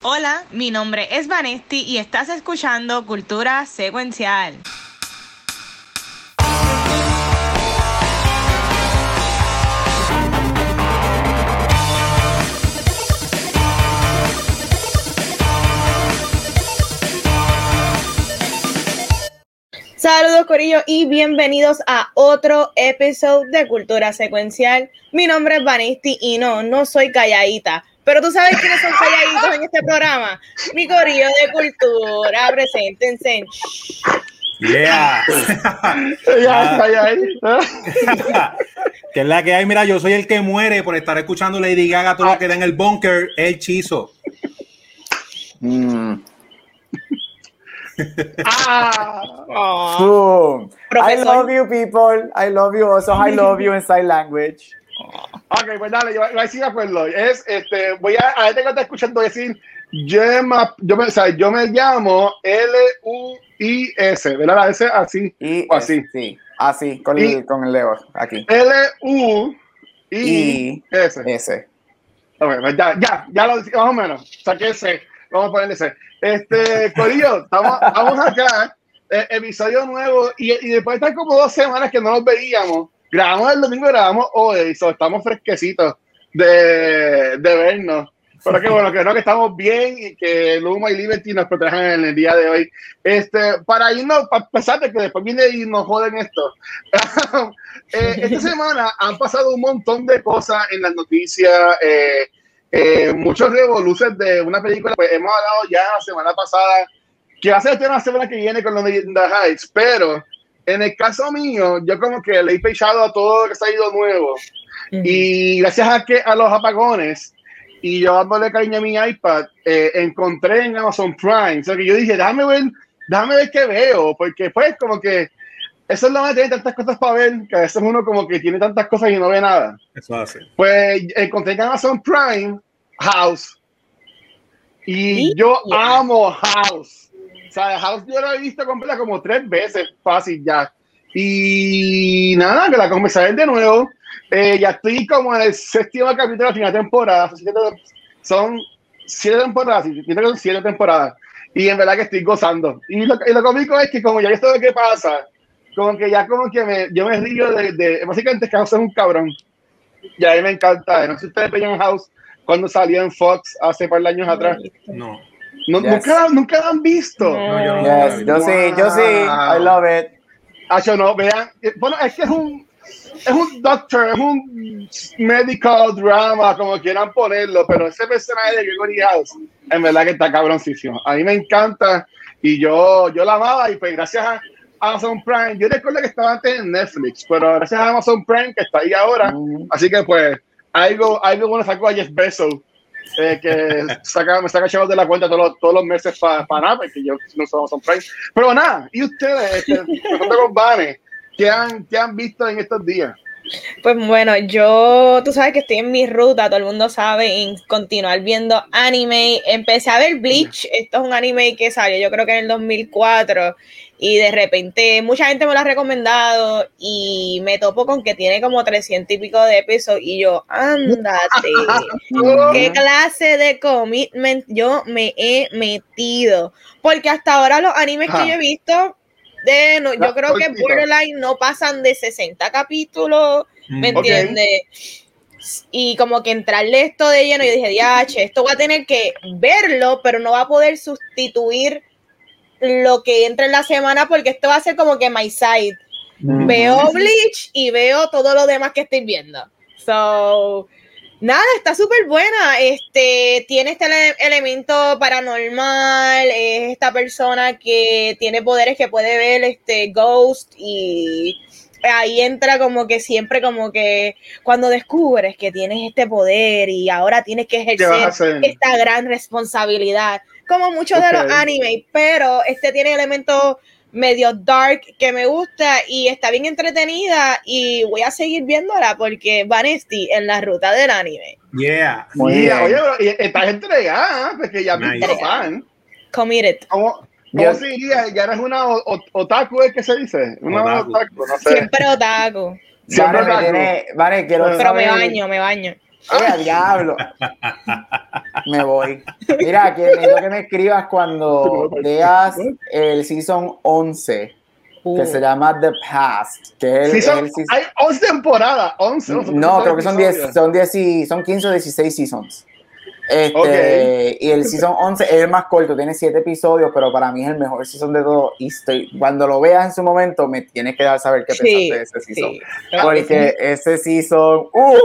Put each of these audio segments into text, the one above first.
Hola, mi nombre es Vanesti y estás escuchando Cultura Secuencial. Saludos Corillo y bienvenidos a otro episodio de Cultura Secuencial. Mi nombre es Vanesti y no soy calladita. Pero tú sabes quiénes son calladitos en este programa. Mi Corillo de Cultura, preséntense. Yeah. Que es la que hay. Mira, yo soy el que muere por estar escuchando Lady Gaga todo lo que da en el bunker, el Chizo. I love you, people. I love you also. I love you in sign language. Ok, pues dale, yo sí me acuerdo. Voy a gente que está escuchando decir, yo me llamo Luis, ¿verdad? La S así o así. Sí, así, con el Leo aquí. Luis. Ok, pues ya lo decimos más o menos. Saqué ese. Vamos a ponerle ese. Corillo, estamos acá, episodio nuevo, y después de estar como 2 semanas que no nos veíamos, grabamos el domingo, grabamos hoy, estamos fresquecitos de vernos. Pero qué bueno, que estamos bien y que Luma y Liberty nos protejan en el día de hoy. Para irnos, a pesar de que después viene y nos joden esto. Esta semana han pasado un montón de cosas en las noticias, muchos revoluciones de una película. Pues hemos hablado ya la semana pasada, que va a ser el tema la semana que viene con los de The Heights, pero en el caso mío, yo como que le he pechado a todo lo que se ha ido nuevo. Y gracias a los apagones, y yo dándole cariño a mi iPad, encontré en Amazon Prime. O sea que yo dije, déjame ver qué veo, porque pues como que eso es lo de tener tantas cosas para ver, que a veces uno como que tiene tantas cosas y no ve nada. Eso hace. Pues encontré en Amazon Prime House. Y yo amo House. O sea, House yo la he visto completa como 3 veces, fácil ya. Y nada, que la comencé a ver de nuevo. Ya estoy como en el 7º capítulo de la final de temporada. Son 7 temporadas, creo que son 7 temporadas. Y en verdad que estoy gozando. Y lo cómico es que como ya esto de qué pasa, como que yo me río de básicamente que House es un cabrón. Y a mí me encanta. No sé si ustedes veían House cuando salió en Fox hace par de años atrás. No. Yes. Nunca lo han visto. No, yo no. Yes, yo sí. I love it. No, vean. Bueno, es que es un doctor, es un medical drama, como quieran ponerlo, pero ese personaje de Gregory House, en verdad que está cabroncísimo. A mí me encanta y yo la amaba, y pues gracias a Amazon Prime, yo recuerdo que estaba antes en Netflix, pero gracias a Amazon Prime que está ahí ahora, así que pues algo bueno sacó a Jeff Bezos, que me saca chavos de la cuenta todos los meses para nada, porque yo no soy Amazon Prime. Pero nada, y ustedes, con Vane, ¿qué han visto en estos días? Pues bueno, tú sabes que estoy en mi ruta, todo el mundo sabe, en continuar viendo anime. Empecé a ver Bleach, esto es un anime que salió yo creo que en el 2004, y de repente mucha gente me lo ha recomendado y me topo con que tiene como 300 y pico de episodios y yo, ándate, ¿qué clase de commitment yo me he metido? Porque hasta ahora los animes que yo he visto, yo creo que Borderline no pasan de 60 capítulos, ¿me entiendes? Y como que entrarle esto de lleno, y dije, diache, esto voy a tener que verlo, pero no va a poder sustituir lo que entra en la semana, porque esto va a ser como que my side. Veo Bleach y veo todo lo demás que estoy viendo. So, nada, está súper buena. Tiene este elemento paranormal. Es esta persona que tiene poderes que puede ver ghost, y ahí entra como que siempre como que cuando descubres que tienes este poder y ahora tienes que ejercer esta gran responsabilidad, como muchos de los animes, pero tiene elementos medio dark que me gusta y está bien entretenida, y voy a seguir viéndola porque Vanesti en la ruta del anime. Yeah. Muy bien. Oye, pero estás entregada, porque ya me hizo fan. Committed. ¿Cómo se diría? ¿Ya eres una otaku, es que se dice? Una otaku, no sé. Siempre otaku. Vale, quiero pero saber, me baño. diablo! Me voy. Mira, necesito que me escribas cuando veas el Season 11, que se llama The Past. Que es hay 11 temporadas. 11 no, creo que son 15 o 16 seasons. Y el Season 11 es el más corto, tiene 7 episodios, pero para mí es el mejor season de todo. Y cuando lo veas en su momento, me tienes que dar saber qué pensaste de ese season. Porque ese season,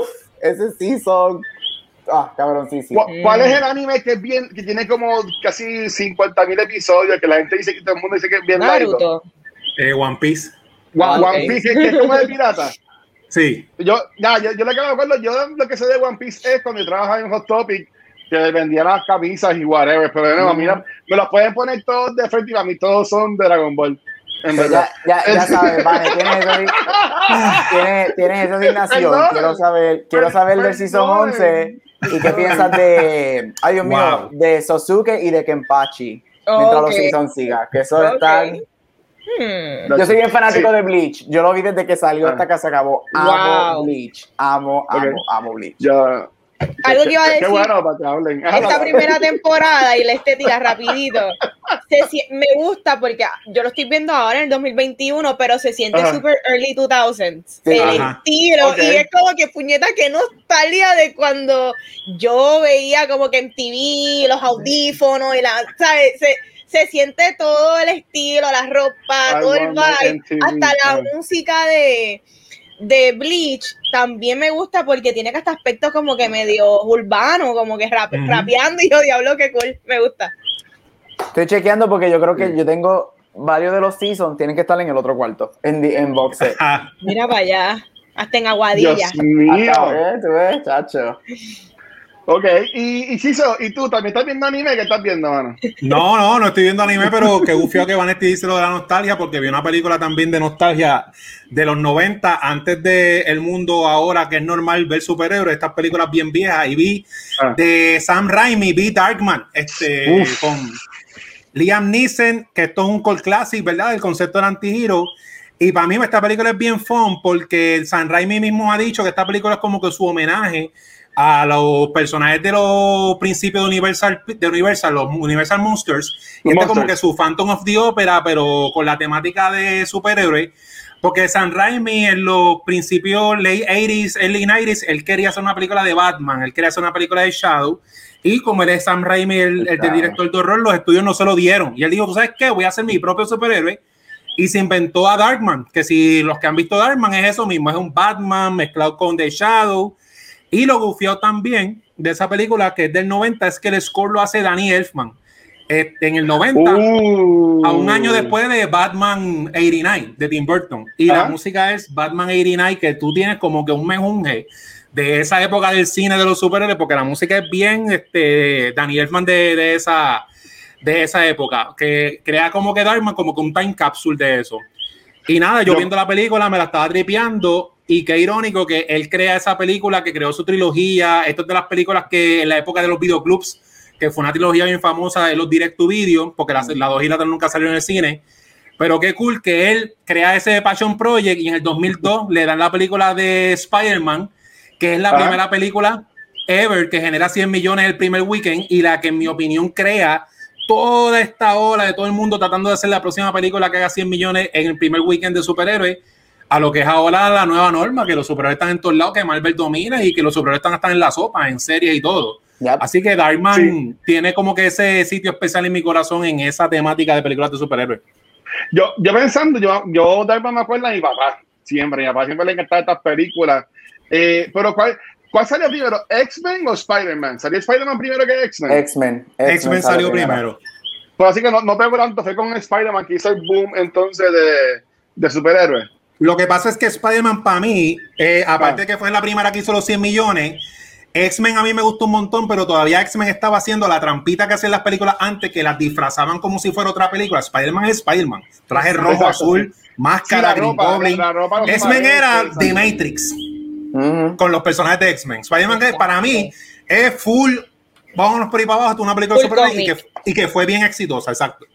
cabroncísimo. ¿Cuál es el anime que tiene como casi 50,000 episodios, que la gente dice que todo el mundo dice que es bien largo? One Piece. One Piece, que es como de pirata. Sí. Yo le acabo de acuerdo, yo lo que sé de One Piece es cuando yo trabajaba en Hot Topic, que vendía las camisas y whatever, pero no, mira, me los pueden poner todos de frente y a mí todos son de Dragon Ball. En verdad. Ya sabes, Vane, tienes esa asignación. Quiero saber del Season 11 y qué piensas de, ay Dios mío, de Sosuke y de Kenpachi, mientras los Seasons sigan, que eso están... Yo soy bien fanático de Bleach. Yo lo vi desde que salió hasta que se acabó. Amo Bleach. Amo Bleach. Algo que iba a decir. Qué bueno para que hablen. Esta primera temporada y la estética rapidito. Me gusta porque yo lo estoy viendo ahora en el 2021, pero se siente super early 2000s. Sí. El estilo. Y es como que puñeta, que nostalgia de cuando yo veía como que en TV, los audífonos y ¿sabes? Se siente todo el estilo, la ropa, todo el vibe, hasta la música de Bleach también me gusta porque tiene que hasta aspectos como que medio urbano, como que rapeando y yo, diablo, qué cool, me gusta. Estoy chequeando porque yo creo que yo tengo varios de los seasons, tienen que estar en el otro cuarto, en box set. Mira para allá, hasta en Aguadilla. Dios mío. Tú ves, chacho. Ok, y Ciso, ¿y tú también estás viendo anime? ¿Qué estás viendo, mano? No estoy viendo anime, pero qué gufio que Vanetti dice lo de la nostalgia, porque vi una película también de nostalgia de los 90, antes de El Mundo Ahora, que es normal ver superhéroes, estas películas bien viejas, y vi de Sam Raimi, vi Darkman, con Liam Neeson, que esto es un cult classic, ¿verdad? El concepto del antihero. Y para mí esta película es bien fun, porque Sam Raimi mismo ha dicho que esta película es como que su homenaje a los personajes de los principios de Universal, los Universal Monsters, y este es como que su Phantom of the Opera, pero con la temática de superhéroes, porque Sam Raimi en los principios late 80s, early 90s, él quería hacer una película de Batman, él quería hacer una película de Shadow, y como él es Sam Raimi, el director de horror, los estudios no se lo dieron, y él dijo, ¿tú sabes qué? Voy a hacer mi propio superhéroe, y se inventó a Darkman, que si los que han visto Darkman es eso mismo, es un Batman mezclado con The Shadow. Y lo gufiado también de esa película, que es del 90, es que el score lo hace Danny Elfman en el 90, a un año después de Batman 89 de Tim Burton, y la música es Batman 89, que tú tienes como que un mejunje de esa época del cine de los superhéroes, porque la música es bien Danny Elfman de esa época, que crea como que Darkman como que un time capsule de eso. Y nada, yo viendo la película me la estaba tripeando. Y qué irónico que él crea esa película, que creó su trilogía. Esto es de las películas que en la época de los videoclubs, que fue una trilogía bien famosa de los direct to video, porque la 2 y la 3 nunca salieron en el cine. Pero qué cool que él crea ese Passion Project y en el 2002 le dan la película de Spider-Man, que es la primera película ever que genera 100 millones el primer weekend, y la que en mi opinión crea toda esta ola de todo el mundo tratando de hacer la próxima película que haga 100 millones en el primer weekend de superhéroes, a lo que es ahora la nueva norma, que los superhéroes están en todos lados, que Marvel domina y que los superhéroes están en la sopa, en series y todo. Yep. Así que Darkman tiene como que ese sitio especial en mi corazón en esa temática de películas de superhéroes. Yo pensando, yo Darkman me acuerdo de mi papá, siempre le encantaban estas películas. Pero ¿cuál salió primero? ¿X-Men o Spider-Man? ¿Salió Spider-Man primero que X-Men? X-Men salió primero. Pues así que no pego tanto, fue con Spider-Man que hizo el boom entonces de superhéroes. Lo que pasa es que Spider-Man para mí, aparte de que fue la primera que hizo los 100 millones, X-Men a mí me gustó un montón, pero todavía X-Men estaba haciendo la trampita que hacían las películas antes, que las disfrazaban como si fuera otra película. Spider-Man es Spider-Man. Traje rojo, azul, máscara, Green Goblin. X-Men era The Matrix, con los personajes de X-Men. Spider-Man para mí es full, vámonos por ahí para abajo, una película super y que fue bien exitosa, exacto.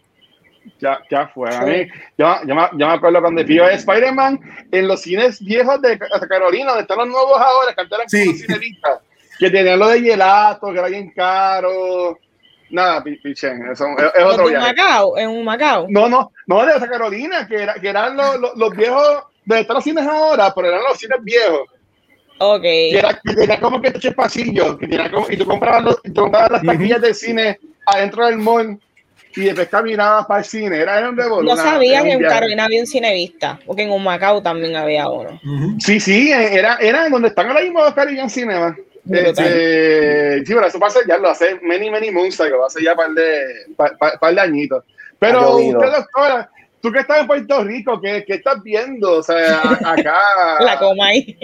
Ya fue. A mí, yo me acuerdo cuando vio Spider-Man en los cines viejos de Carolina, donde están los nuevos ahora, que antes eran como cinevistas. que tenían lo de gelato, que era bien caro. Nada, pichén, eso es otro viaje. ¿En un Macao? No, de Santa Carolina, que eran los viejos, de están los cines ahora, pero eran los cines viejos. Ok. Que era como que este pasillo, que tenía como, y tú comprabas las taquillas del cine adentro del mall y después caminabas para el cine. Era un No sabía que en Carolina había un Cinevista, porque en un Macao también había uno. Sí, era donde están ahora mismo los Caribbean Cinema. Sí, pero eso pasa ya, lo hace many moons, lo hace ya par de añitos. Pero usted, doctora, tú que estás en Puerto Rico, ¿qué estás viendo? O sea, acá... La Comay.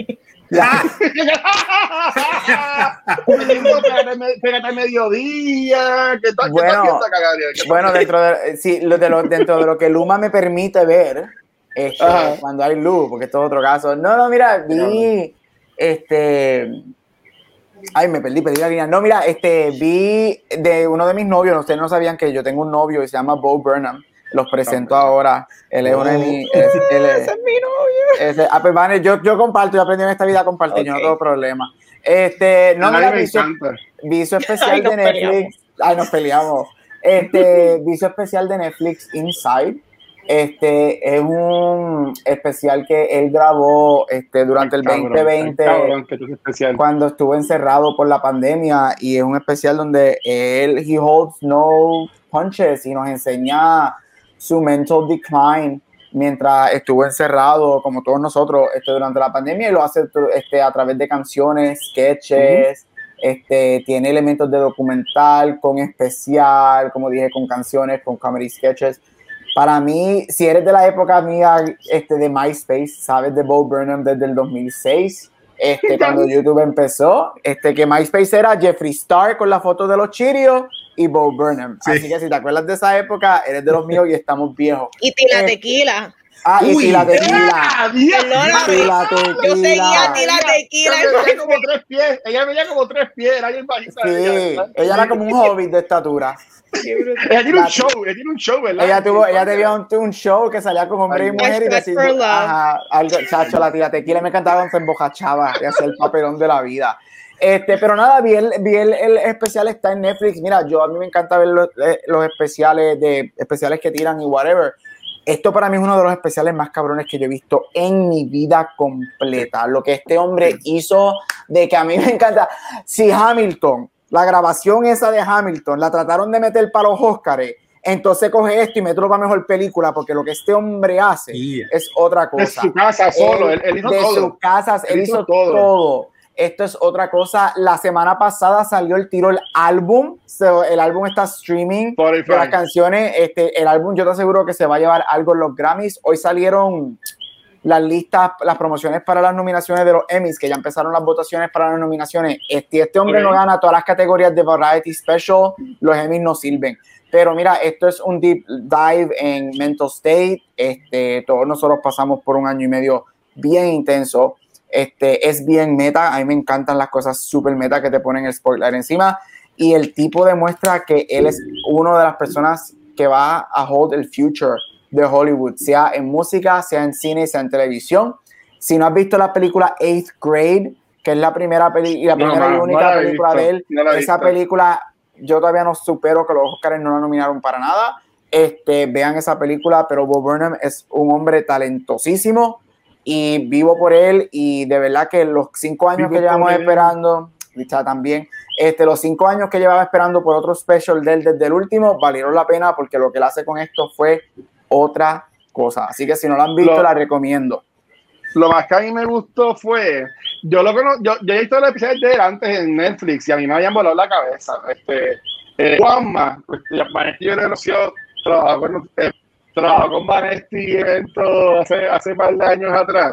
Pégate mediodía. ¿Qué estás viendo acá, Gabriel? Bueno, dentro de lo que Luma me permite ver, cuando hay luz, porque esto es otro caso. No, mira, vi ay, me perdí la línea. No, mira, vi de uno de mis novios. Ustedes no sabían que yo tengo un novio y se llama Bo Burnham. Los presento ahora. Él es uno de mis... Ese es mi novio. Pues, vale, yo comparto, yo aprendí en esta vida a compartir, yo no tengo problema. No, mira, vi su especial de Netflix. Ay, nos peleamos. Vi su especial de Netflix, Inside. Es un especial que él grabó durante el 2020, cuando estuvo encerrado por la pandemia, y es un especial donde he holds no punches y nos enseña su mental decline mientras estuvo encerrado, como todos nosotros, durante la pandemia, y lo hace a través de canciones, sketches, tiene elementos de documental con especial, como dije, con canciones, con comedy sketches. Para mí, si eres de la época mía de MySpace, sabes de Bo Burnham desde el 2006, cuando YouTube empezó, que MySpace era Jeffree Star con la foto de los Cheerios y Bo Burnham. Sí. Así que si te acuerdas de esa época, eres de los míos y estamos viejos. Y Tila Tequila. Y Tila Tequila. Yo seguía a Tila Tequila. Ella medía como 3 pies, era bien bajita. Sí, ella era como un hobbit de estatura. Ella tiene un show, ¿verdad? Ella tenía un show que salía con hombre y mujer, y decía, algo, chacho, la Tila Tequila me encantaba cuando se embojachaba y hacía el papelón de la vida. Pero nada, vi el especial, está en Netflix. Mira, a mí me encanta ver los especiales que tiran y whatever. Esto para mí es uno de los especiales más cabrones que yo he visto en mi vida completa. Lo que este hombre hizo, de que a mí me encanta. Si Hamilton, la grabación esa de Hamilton, la trataron de meter para los Óscares, entonces coge esto y mételo para mejor película, porque lo que este hombre hace es otra cosa. De su casa solo, él hizo todo. De su casa, él hizo todo. Esto es otra cosa. La semana pasada salió el álbum. El álbum está streaming de las canciones. El álbum, yo te aseguro que se va a llevar algo en los Grammys. Hoy salieron las listas, las promociones para las nominaciones de los Emmys, que ya empezaron las votaciones para las nominaciones. Este hombre no gana todas las categorías de Variety Special. Los Emmys no sirven. Pero mira, esto es un deep dive en mental state. Todos nosotros pasamos por un año y medio bien intenso. Es bien meta. A mí me encantan las cosas super meta que te ponen el spoiler encima, y el tipo demuestra que él es una de las personas que va a hold el future de Hollywood, sea en música, sea en cine, sea en televisión. Si no has visto la película 8th Grade, que es la primera y única película de él, esa película yo todavía no supero que los Oscars no la nominaron para nada. Vean esa película, pero Bo Burnham es un hombre talentosísimo y vivo por él, y de verdad que los 5 años que llevamos esperando, también, los 5 años que llevaba esperando por otro special de él desde el último, valieron la pena, porque lo que él hace con esto fue otra cosa. Así que si no lo han visto, la recomiendo. Lo más que a mí me gustó fue, yo he visto los episodios de él antes en Netflix y a mí me habían volado la cabeza. Juanma, Vanetti, yo le conoció, trabajó con Vanetti hace par de años atrás.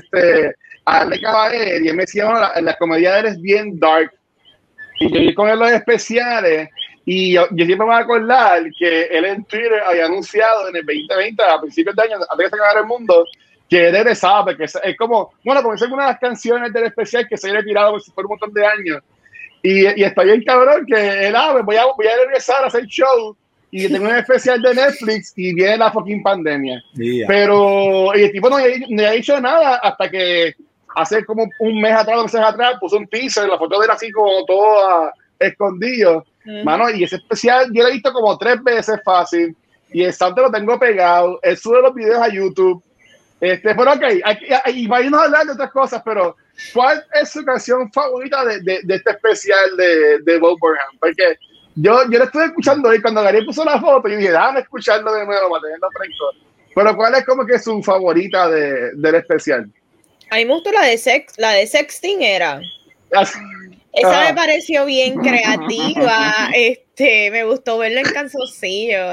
A Ale Caballero, y él me decía, la comedia de él es bien dark. Y yo vi con él los especiales, y yo siempre me voy a acordar que él en Twitter había anunciado en el 2020, a principios de año, antes de que se acabara el mundo, que él regresaba, porque es como, como es una de las canciones del especial que se había retirado por un montón de años. Y está bien cabrón que él, voy a regresar a hacer show, y tengo un especial de Netflix y viene la fucking pandemia. Pero y el tipo no había dicho nada hasta que hace como un mes atrás, 2 meses atrás, puso un teaser, la foto de él así como todo escondido. Mano, y ese especial yo lo he visto como 3 veces fácil, y el soundtrack lo tengo pegado, él sube los videos a YouTube. Pero ok, y vayamos a hablar de otras cosas, pero ¿cuál es su canción favorita de este especial de Bo Burnham? Porque yo lo estuve escuchando y cuando Gary puso la foto, yo dije, déjame escucharlo de nuevo para tenerlo fresco. Pero ¿cuál es como que su favorita del especial? A mí me gustó la de Sexting era. Esa me pareció bien creativa. Me gustó verlo en calzoncillo.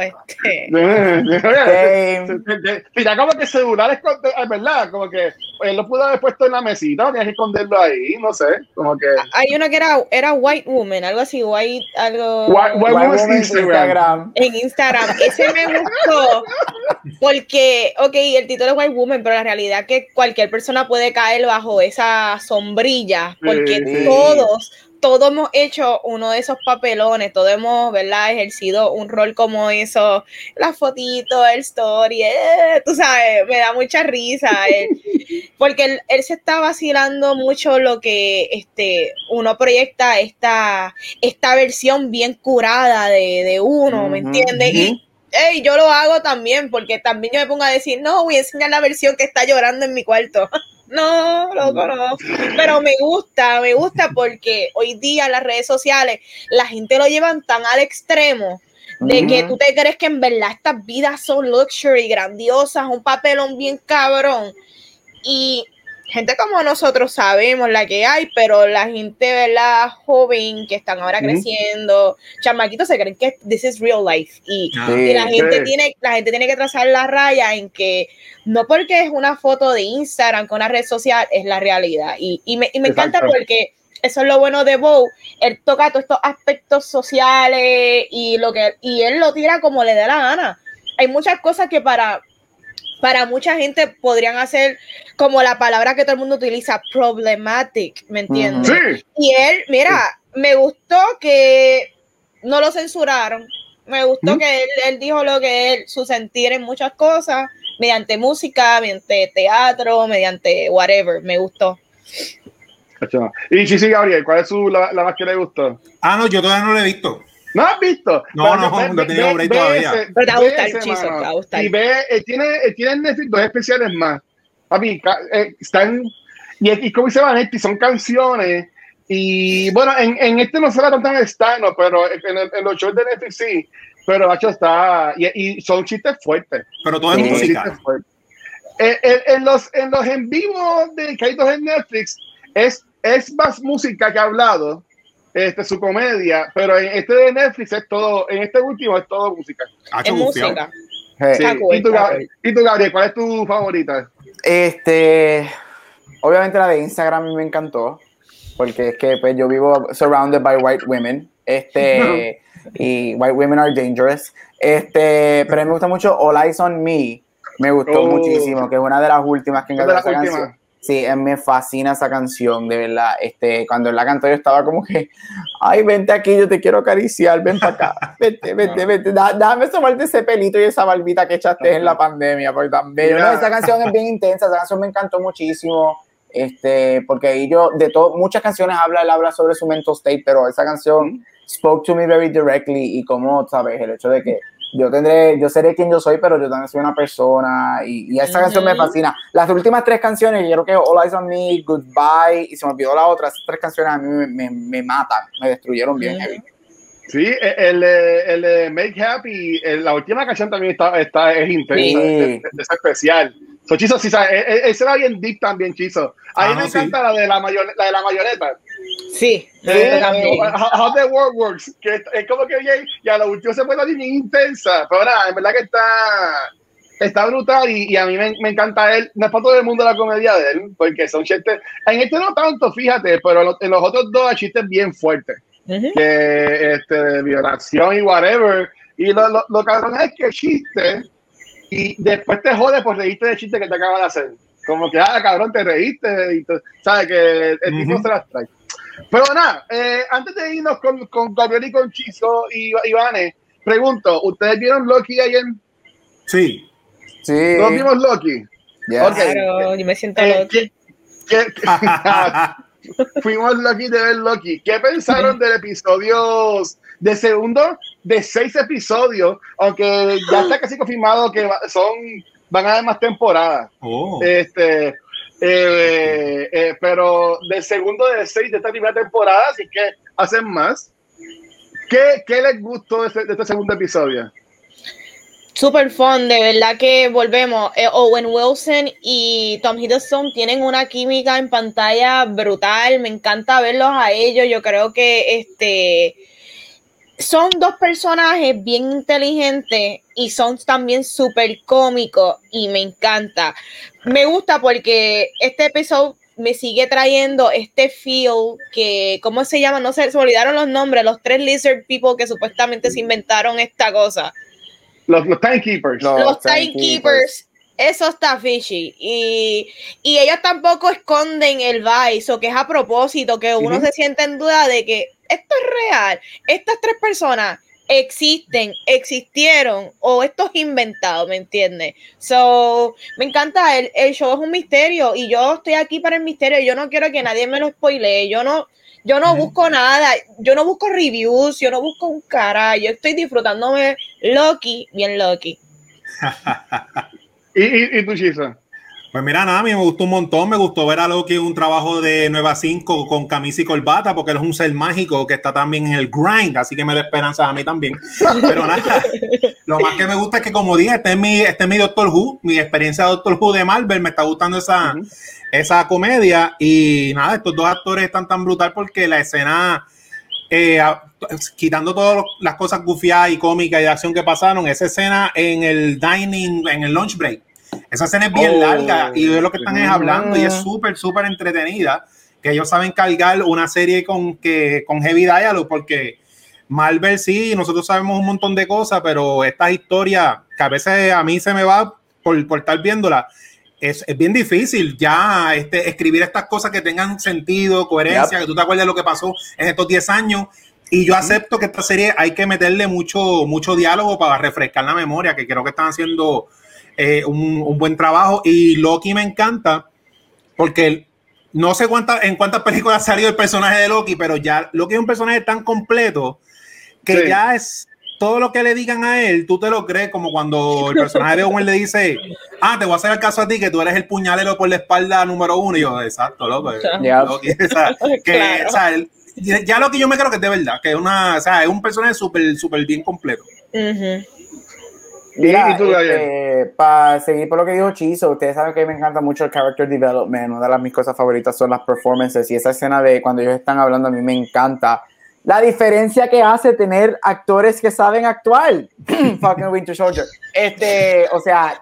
Mira, como que celulares, ¿verdad? Como que él lo pudo haber puesto en la mesita, no tienes que esconderlo ahí, no sé. Como que. Hay una que era White Woman, algo así, White Woman Instagram. En Instagram. Ese me gustó porque, ok, el título es White Woman, pero la realidad es que cualquier persona puede caer bajo esa sombrilla, porque todos hemos hecho uno de esos papelones, todos hemos, ¿verdad?, ejercido un rol como eso, la fotito, el story, tú sabes, me da mucha risa, porque él se está vacilando mucho lo que uno proyecta esta versión bien curada de uno, ¿me entiendes? Y yo lo hago también, porque también yo me pongo a decir, no, voy a enseñar la versión que está llorando en mi cuarto. No, loco, no. Pero me gusta porque hoy día en las redes sociales la gente lo llevan tan al extremo de que tú te crees que en verdad estas vidas son luxury, grandiosas, un papelón bien cabrón. Y gente como nosotros sabemos la que hay, pero la gente, ¿verdad?, joven que están ahora creciendo, chamaquitos se creen que this is real life y la gente tiene que trazar la raya en que no porque es una foto de Instagram con una red social es la realidad y me encanta porque eso es lo bueno de Bo, él toca todos estos aspectos sociales y él lo tira como le dé la gana. Hay muchas cosas que para mucha gente podrían hacer como la palabra que todo el mundo utiliza, problematic, ¿me entiendes? Sí. Y él, mira, me gustó que no lo censuraron, me gustó que él dijo lo que él, su sentir en muchas cosas, mediante música, mediante teatro, mediante whatever, me gustó. Y Chichi Gabriel, ¿cuál es la más que le gustó? No, yo todavía no lo he visto. ¿No has visto? No he tenido break todavía. Pero te va a gustar, Chizo, te va a gustar. Y tiene en Netflix 2 especiales más. A mí, están, y como dice Vanetti, son canciones, y bueno, en no se la tanto en el stand, pero en los shows de Netflix sí, pero macho está, y son chistes fuertes. Pero todo es música. En los en vivo que hay dos en Netflix, es más música que hablado, su comedia, pero en de Netflix es todo, en este último es todo música. Es música. Sí. ¿Y tú, Gabriel, cuál es tu favorita? Obviamente la de Instagram me encantó, porque es que pues, yo vivo surrounded by white women, y white women are dangerous, pero a mí me gusta mucho All Eyes on Me, me gustó muchísimo, que es una de las últimas que encantó esa canción. Sí, me fascina esa canción, de verdad. Cuando la cantó yo estaba como que, ay, vente aquí, yo te quiero acariciar, ven para acá, vente, déjame tomarte ese pelito y esa barbita que echaste en la pandemia, porque también, no, esa canción es bien intensa, esa canción me encantó muchísimo, porque ahí muchas canciones él habla sobre su mental state, pero esa canción spoke to me very directly, y como, sabes, el hecho de que yo seré quien yo soy, pero yo también soy una persona, y esa canción me fascina. Las últimas 3 canciones, yo creo que All Eyes on Me, Goodbye, y se me olvidó la otra, esas 3 canciones a mí me matan, me destruyeron bien heavy. Sí, el Make Happy, la última canción también es intensa, es especial. Chizo, sí, ese era bien deep también, Chizo. A mí me encanta la de la mayoneta. Sí. How the World Works, que es como que y a lo último se puede bien intensa, pero nada, en verdad que está brutal, y a mí me encanta él. No es para todo el mundo la comedia de él, porque son chistes, en no tanto, fíjate, pero en los otros 2 hay chistes bien fuertes, que de violación y whatever, y lo cabrón es que chiste, y después te jode por reírte del chiste que te acaba de hacer, como que, cabrón, te reíste, y sabes que el tipo se las trae. Pero nada, antes de irnos con Gabriel y con Chizo y Ivane, pregunto, ¿ustedes vieron Loki ayer? Sí. Sí. ¿Nos vimos Loki? Yes. Okay. Claro, yo me siento Loki. Fuimos Loki de ver Loki. ¿Qué pensaron del episodio de segundo de 6 episodios? Aunque ya está casi confirmado que van a haber más temporadas. Pero del segundo de 6 de esta primera temporada, así que hacen más. ¿Qué les gustó de este segundo episodio? Super fun, de verdad que volvemos. Owen Wilson y Tom Hiddleston tienen una química en pantalla brutal. Me encanta verlos a ellos. Yo creo que son dos personajes bien inteligentes y son también súper cómicos y me encanta. Me gusta porque este episodio me sigue trayendo este feel que, ¿cómo se llama? No sé, se olvidaron los nombres, los 3 lizard people que supuestamente se inventaron esta cosa. Los timekeepers. Los timekeepers. Eso está fishy. Y ellos tampoco esconden el vice, o que es a propósito, que uno se siente en duda de que esto es real. Estas 3 personas existieron, o esto es inventado, ¿me entiendes? So, me encanta, el show es un misterio, y yo estoy aquí para el misterio. Yo no quiero que nadie me lo spoilee. Yo no busco nada, yo no busco reviews, yo no busco un cara, yo estoy disfrutándome Loki, bien Loki. ¿Y tú, Chisa? Pues mira, nada, a mí me gustó un montón, me gustó ver a Loki en un trabajo de 9 a 5 con camisa y corbata, porque él es un ser mágico que está también en el grind, así que me da esperanza a mí también. Pero nada, lo más que me gusta es que, como dije, este es mi Doctor Who, mi experiencia de Doctor Who de Marvel, me está gustando esa comedia, y nada, estos 2 actores están tan brutal porque la escena, quitando todas las cosas gufiadas y cómicas y de acción que pasaron, esa escena en el dining, en el lunch break, esa escena es bien larga y de lo que están hablando, y es súper entretenida, que ellos saben cargar una serie con heavy dialogue, porque Marvel sí, nosotros sabemos un montón de cosas, pero estas historias que a veces a mí se me va por estar viéndola, es bien difícil ya escribir estas cosas que tengan sentido, coherencia, que tú te acuerdes de lo que pasó en estos 10 años. Y yo acepto que esta serie hay que meterle mucho diálogo para refrescar la memoria, que creo que están haciendo un buen trabajo. Y Loki me encanta porque no sé en cuántas películas ha salido el personaje de Loki, pero ya Loki es un personaje tan completo que ya es todo lo que le digan a él, tú te lo crees, como cuando el personaje de Owen le dice, te voy a hacer el caso a ti, que tú eres el puñalero por la espalda número 1, y yo, exacto, loco. Loki, ya lo que yo me creo que es de verdad, que es un personaje súper bien completo. Mira, para seguir por lo que dijo Chizo, ustedes saben que me encanta mucho el character development. Una de mis cosas favoritas son las performances, y esa escena de cuando ellos están hablando a mí me encanta. La diferencia que hace tener actores que saben actuar. Fucking Winter Soldier. O sea,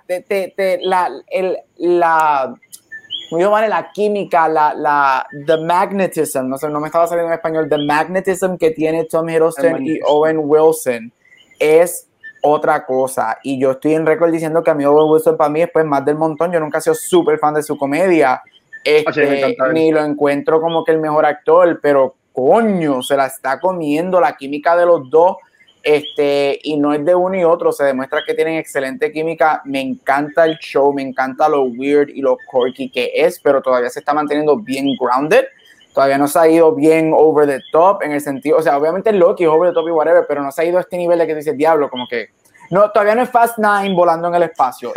la química, the magnetism, no me estaba saliendo en español, the magnetism que tiene Tom Hiddleston y Owen Wilson es otra cosa. Y yo estoy en récord diciendo que a mí Owen Wilson para mí es pues más del montón. Yo nunca he sido súper fan de su comedia. Ni lo encuentro como que el mejor actor, pero coño, se la está comiendo la química de los dos, y no es de uno y otro, se demuestra que tienen excelente química. Me encanta el show, me encanta lo weird y lo quirky que es, pero todavía se está manteniendo bien grounded, todavía no se ha ido bien over the top, en el sentido, o sea, obviamente Loki es over the top y whatever, pero no se ha ido a este nivel de que dice diablo, como que no, todavía no es Fast 9 volando en el espacio.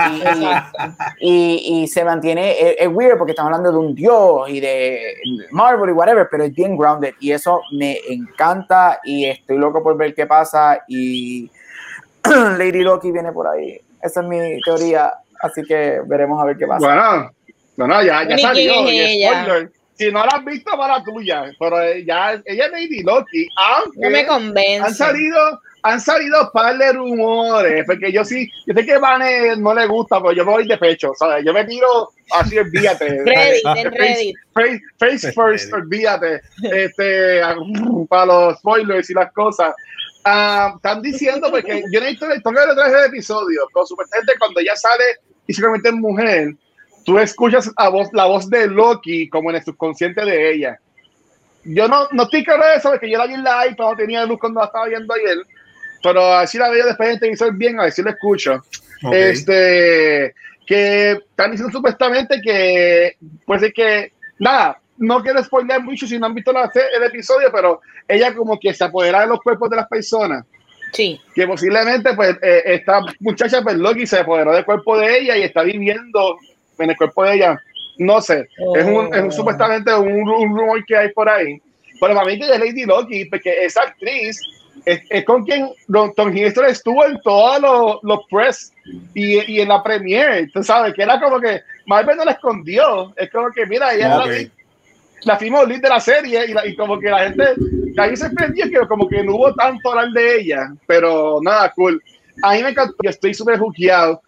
Y se mantiene, es weird porque estamos hablando de un dios y de Marvel y whatever, pero es bien grounded y eso me encanta y estoy loco por ver qué pasa. Y Lady Loki viene por ahí. Esa es mi teoría, así que veremos a ver qué pasa. Bueno, ya salió. Spoiler. Si no la has visto, para tuya, pero ya ella es Lady Loki, aunque no me convence. Han salido par de rumores, porque yo sé que a Vane no le gusta, pero yo me voy de pecho, ¿sabes? Yo me tiro así, olvídate. Reddit. Face first, olvídate. Para los spoilers y las cosas. Están diciendo, porque yo no he visto la historia de 3 episodios, pero supuestamente cuando ella sale y se convierte en mujer, tú escuchas la voz de Loki como en el subconsciente de ella. Yo no estoy claro de eso, porque yo la vi en live, pero no tenía luz cuando la estaba viendo ayer. Pero así la veo después en televisor bien, a ver si lo escucho. Okay. Que están diciendo supuestamente que puede ser que nada, no quiero spoiler mucho si no han visto el episodio, pero ella como que se apodera de los cuerpos de las personas. Sí. Que posiblemente pues esta muchacha pues Loki se apoderó del cuerpo de ella y está viviendo en el cuerpo de ella. No sé, es un supuestamente un rumor que hay por ahí. Pero para mí que es Lady Loki, porque esa actriz es con quien Tom Hiddleston estuvo en todos los press y en la premiere, tú sabes, que era como que Marvel no la escondió, es como que mira, ella la firmó lead de la serie y como que la gente ahí se sorprendió que como que no hubo tanto hablar de ella, pero nada, cool. A mí me encantó, yo estoy súper juqueado.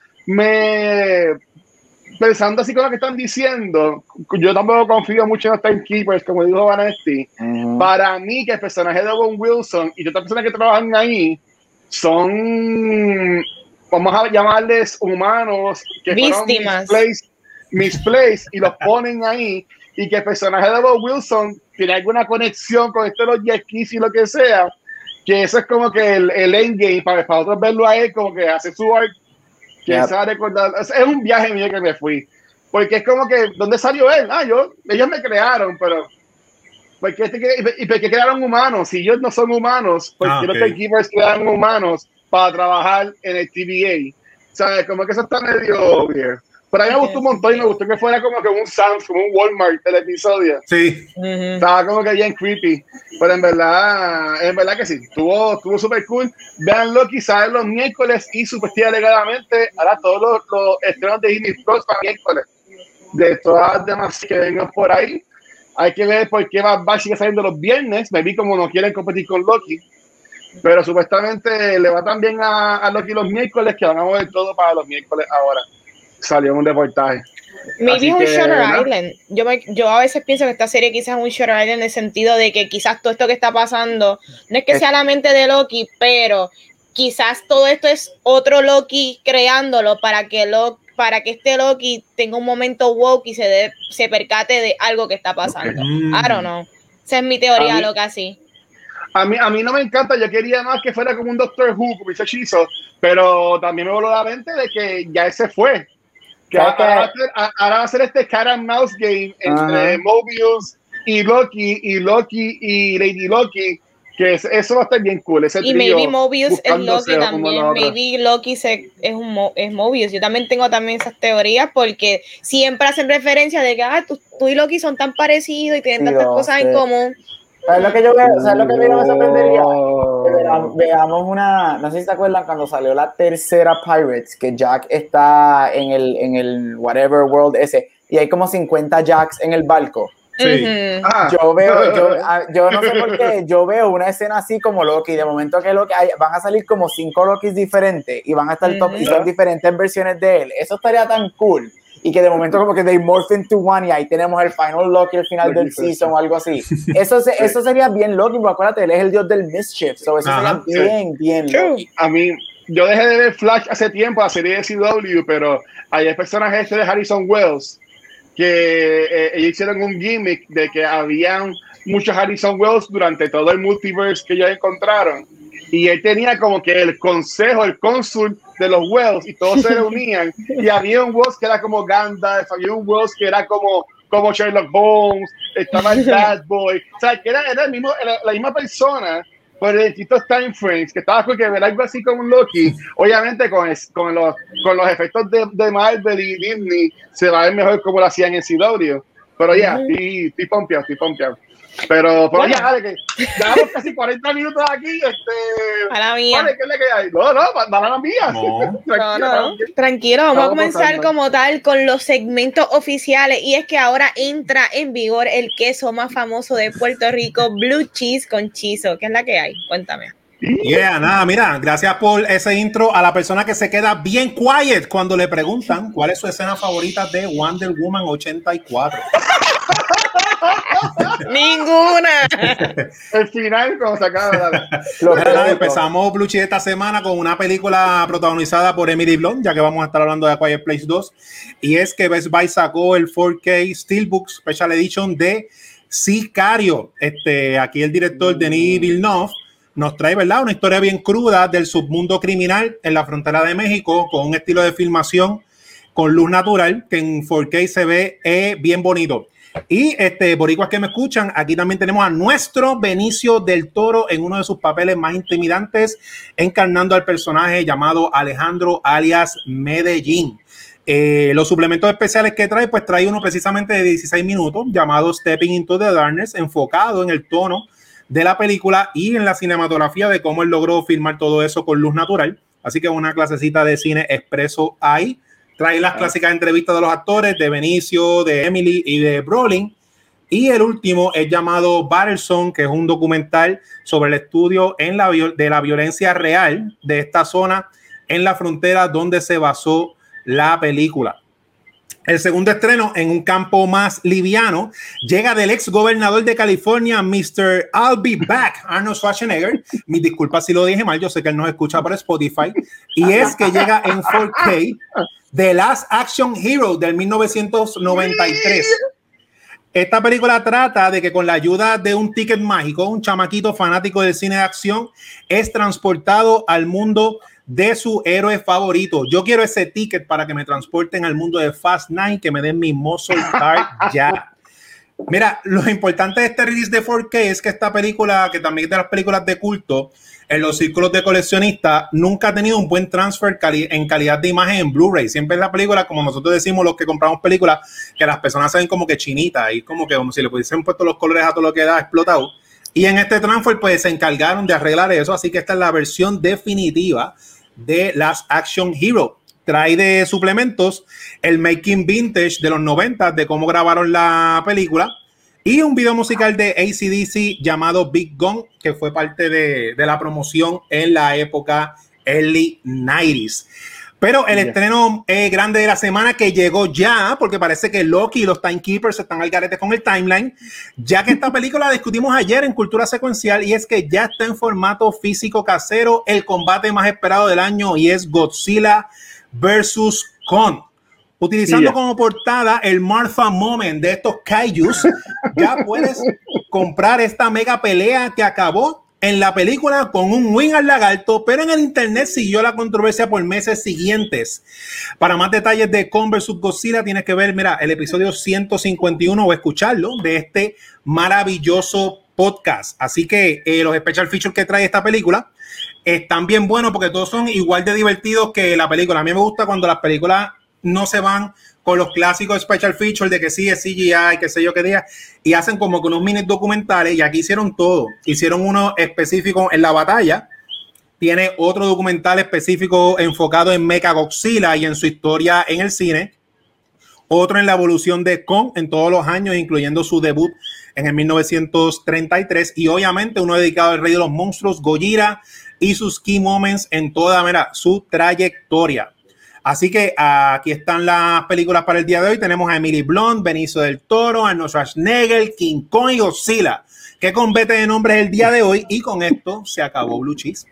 Pensando así con lo que están diciendo, yo tampoco confío mucho en los Timekeepers, como dijo Vanesti. Para mí, que el personaje de Owen Wilson y otras personas que trabajan ahí son, vamos a llamarles humanos, que víctimas, fueron misplaced y los ponen ahí, y que el personaje de Owen Wilson tiene alguna conexión con esto de los jet skis y lo que sea, que eso es como que el endgame, para otros verlo a él, como que hace su arc. Que se va a recordar, es un viaje mío que me fui, porque es como que, ¿dónde salió él? Ellos me crearon, pero ¿por qué crearon humanos? Si ellos no son humanos, ¿por qué los Timekeepers crearon humanos para trabajar en el TVA? ¿Sabes? Como que eso está medio weird. Pero a mí me gustó un montón y me gustó que fuera como que un Sam's, como un Walmart el episodio. Sí. Estaba como que bien creepy. Pero en verdad que sí. Estuvo súper cool. Vean Loki, salen los miércoles y supuestamente alegadamente ahora todos los estrenos de Disney Plus para miércoles. De todas las demás que vengan por ahí. Hay que ver por qué Bad Batch sigue saliendo los viernes. Me vi como no quieren competir con Loki. Pero supuestamente le va también a Loki los miércoles, que van a mover todo para los miércoles ahora. Salió un reportaje. Maybe es un Shutter Island. Yo a veces pienso que esta serie quizás es un Shutter Island en el sentido de que quizás todo esto que está pasando no es que sea la mente de Loki, pero quizás todo esto es otro Loki creándolo para que este Loki tenga un momento woke y se percate de algo que está pasando. I don't know. Esa es mi teoría, loca, así. A mí no me encanta, yo quería más que fuera como un Doctor Who, como ese hechizo, pero también me voló la mente de que ya ese fue. Que ahora va a ser este cat and mouse game entre Mobius y Loki y Lady Loki, que eso va a estar bien cool. Ese y maybe Mobius es Loki también, maybe Loki es Mobius. Yo también tengo esas teorías porque siempre hacen referencia de que tú y Loki son tan parecidos y tienen tantas cosas en común. ¿Sabes lo que yo veo? ¿Sabes lo que a mí no me sorprendería? Veamos no sé si se acuerdan cuando salió la tercera Pirates, que Jack está en el whatever world ese, y hay como 50 Jacks en el barco. Sí. Yo no sé por qué, yo veo una escena así como Loki, de momento que van a salir como 5 Lokis diferentes, y van a estar top, y son diferentes versiones de él. Eso estaría tan cool. Y que de momento como que they morph into one y ahí tenemos el final Loki, el final del season o algo así. Eso sería bien Loki, porque acuérdate, él es el dios del mischief, so eso sería bien Loki. A mí, yo dejé de ver Flash hace tiempo, la serie de CW, pero hay personajes de Harrison Wells que ellos hicieron un gimmick de que habían muchos Harrison Wells durante todo el multiverse que ellos encontraron. Y él tenía como que el consejo, el cónsul de los Wells, y todos se reunían. Y había un Wells que era como Gandalf, había un Wells que era como Sherlock Holmes, estaba el Bad Boy. O sea, que era la misma persona, pero en distintos time frames, que estaba con que ver algo así como un Loki. Obviamente con los efectos de Marvel y Disney se va a ver mejor como lo hacían en CW. Pero estoy pompeado. Pero bueno. Ya, dale, que llevamos casi 40 minutos aquí. A la mía. Vale, ¿qué es lo que hay? No, dale a la mía. Tranquilo, vamos a comenzar como tal con los segmentos oficiales. Y es que ahora entra en vigor el queso más famoso de Puerto Rico, Blue Cheese con Chizo. ¿Qué es la que hay? Cuéntame. Nada, mira, gracias por ese intro a la persona que se queda bien quiet cuando le preguntan cuál es su escena favorita de Wonder Woman 84. Ninguna. El final cuando se acaba. Empezamos Blue Cheese esta semana con una película protagonizada por Emily Blunt, ya que vamos a estar hablando de A Quiet Place 2, y es que Best Buy sacó el 4K Steelbook Special Edition de Sicario. Aquí el director Denis Villeneuve nos trae, ¿verdad?, una historia bien cruda del submundo criminal en la frontera de México, con un estilo de filmación con luz natural que en 4K se ve bien bonito. Y boricuas que me escuchan, aquí también tenemos a nuestro Benicio del Toro en uno de sus papeles más intimidantes, encarnando al personaje llamado Alejandro alias Medellín. Los suplementos especiales que trae, pues trae uno precisamente de 16 minutos llamado Stepping into the Darkness, enfocado en el tono de la película y en la cinematografía de cómo él logró filmar todo eso con luz natural. Así que una clasecita de cine expreso ahí. Trae las clásicas entrevistas de los actores, de Benicio, de Emily y de Brolin. Y el último es llamado Battlezone, que es un documental sobre el estudio de la violencia real de esta zona en la frontera donde se basó la película. El segundo estreno, en un campo más liviano, llega del ex gobernador de California, Mr. I'll Be Back, Arnold Schwarzenegger. Mis disculpas si lo dije mal, yo sé que él nos escucha por Spotify. Y es que llega en 4K, The Last Action Hero del 1993. Esta película trata de que con la ayuda de un ticket mágico, un chamaquito fanático del cine de acción es transportado al mundo de su héroe favorito. Yo quiero ese ticket para que me transporten al mundo de Fast 9, que me den mi muscle card ya. Mira, lo importante de este release de 4K es que esta película, que también es de las películas de culto, en los círculos de coleccionistas, nunca ha tenido un buen transfer en calidad de imagen en Blu-ray. Siempre es la película, como nosotros decimos los que compramos películas, que las personas se ven como que chinitas y como si le pudiesen puesto los colores a todo lo que da explotado. Y en este transfer pues se encargaron de arreglar eso, así que esta es la versión definitiva de Last Action Hero. Trae de suplementos el making vintage de los 90 de cómo grabaron la película y un video musical de AC/DC llamado Big Gun, que fue parte de la promoción en la época early 90s. Pero el estreno grande de la semana que llegó ya, porque parece que Loki y los Timekeepers están al garete con el timeline, ya que esta película la discutimos ayer en Cultura Secuencial y es que ya está en formato físico casero el combate más esperado del año y es Godzilla vs. Kong. Utilizando como portada el Martha Moment de estos kaijus, ya puedes comprar esta mega pelea que acabó en la película con un win al lagarto, pero en el internet siguió la controversia por meses siguientes. Para más detalles de Kong vs. Godzilla tienes que ver, mira, el episodio 151 o escucharlo de este maravilloso podcast. Así que los special features que trae esta película están bien buenos porque todos son igual de divertidos que la película. A mí me gusta cuando las películas no se van con los clásicos special features de que sí es CGI, que sé yo qué día, y hacen como que unos mini documentales, y aquí hicieron todo. Hicieron uno específico en la batalla, tiene otro documental específico enfocado en Mechagodzilla y en su historia en el cine, otro en la evolución de Kong en todos los años, incluyendo su debut en el 1933, y obviamente uno dedicado al rey de los monstruos, Gojira, y sus key moments en toda su trayectoria. Así que aquí están las películas para el día de hoy. Tenemos a Emily Blunt, Benicio del Toro, Arnold Schwarzenegger, King Kong y Godzilla. ¿Qué combate de nombres el día de hoy? Y con esto se acabó Blue Cheese.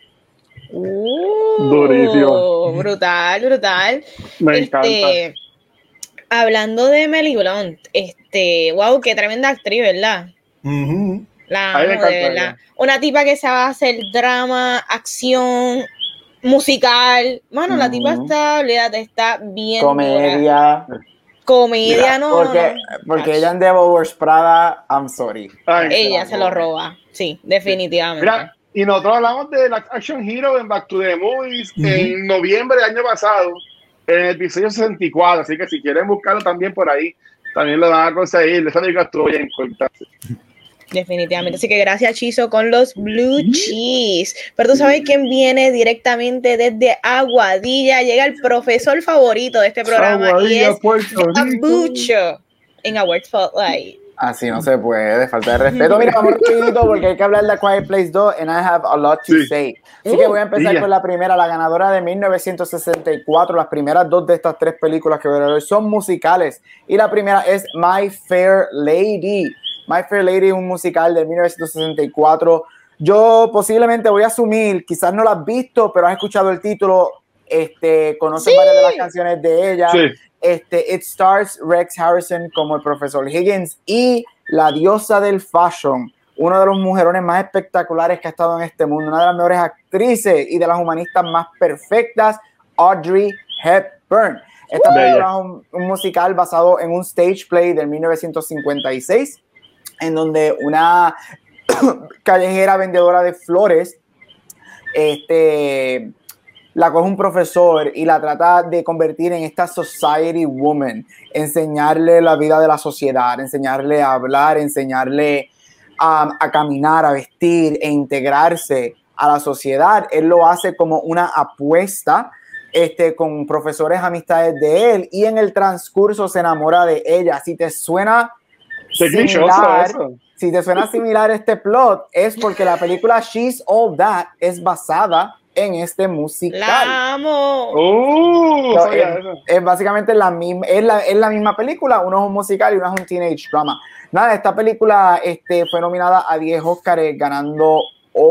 Brutal, brutal. Me encanta. Hablando de Emily Blunt, wow, qué tremenda actriz, ¿verdad? Uh-huh. La amo, de verdad. Una tipa que se va a hacer drama, acción, musical. Mano, la tipa está bien. Comedia. Dura. Comedia, no. Porque ella en Devil Wears Prada, I'm sorry. Ella se lo roba. Sí, definitivamente. Mira, y nosotros hablamos de la Action Hero en Back to the Movies en noviembre del año pasado, en el episodio 64. Así que si quieren buscarlo también por ahí, también lo van a conseguir. Esa película estuvo bien importante. Definitivamente. Así que gracias, Chizo, con los Blue Cheese. Pero tú sabes quién viene directamente desde Aguadilla. Llega el profesor favorito de este programa. Aguadilla, y es Abucho en Award Spotlight. Así no se puede, falta de respeto. Mira, vamos rapidito porque hay que hablar de A Quiet Place 2 and I have a lot to say. Así que voy a empezar con la primera, la ganadora de 1964. Las primeras dos de estas tres películas que voy a ver son musicales. Y la primera es My Fair Lady. My Fair Lady es un musical de 1964. Yo posiblemente voy a asumir, quizás no lo has visto, pero has escuchado el título, conoces varias de las canciones de ella. Sí. It stars Rex Harrison como el profesor Higgins y la diosa del fashion, uno de los mujerones más espectaculares que ha estado en este mundo, una de las mejores actrices y de las humanistas más perfectas, Audrey Hepburn. Esta película es un musical basado en un stage play de 1956, en donde una callejera vendedora de flores la coge un profesor y la trata de convertir en esta society woman, enseñarle la vida de la sociedad, enseñarle a hablar, enseñarle a caminar, a vestir e integrarse a la sociedad. Él lo hace como una apuesta con profesores amistades de él, y en el transcurso se enamora de ella. Si te suena similar este plot, es porque la película She's All That es basada en este musical. ¡La amo! Es básicamente la misma película. Uno es un musical y uno es un teenage drama. Nada, esta película fue nominada a 10 Oscars, ganando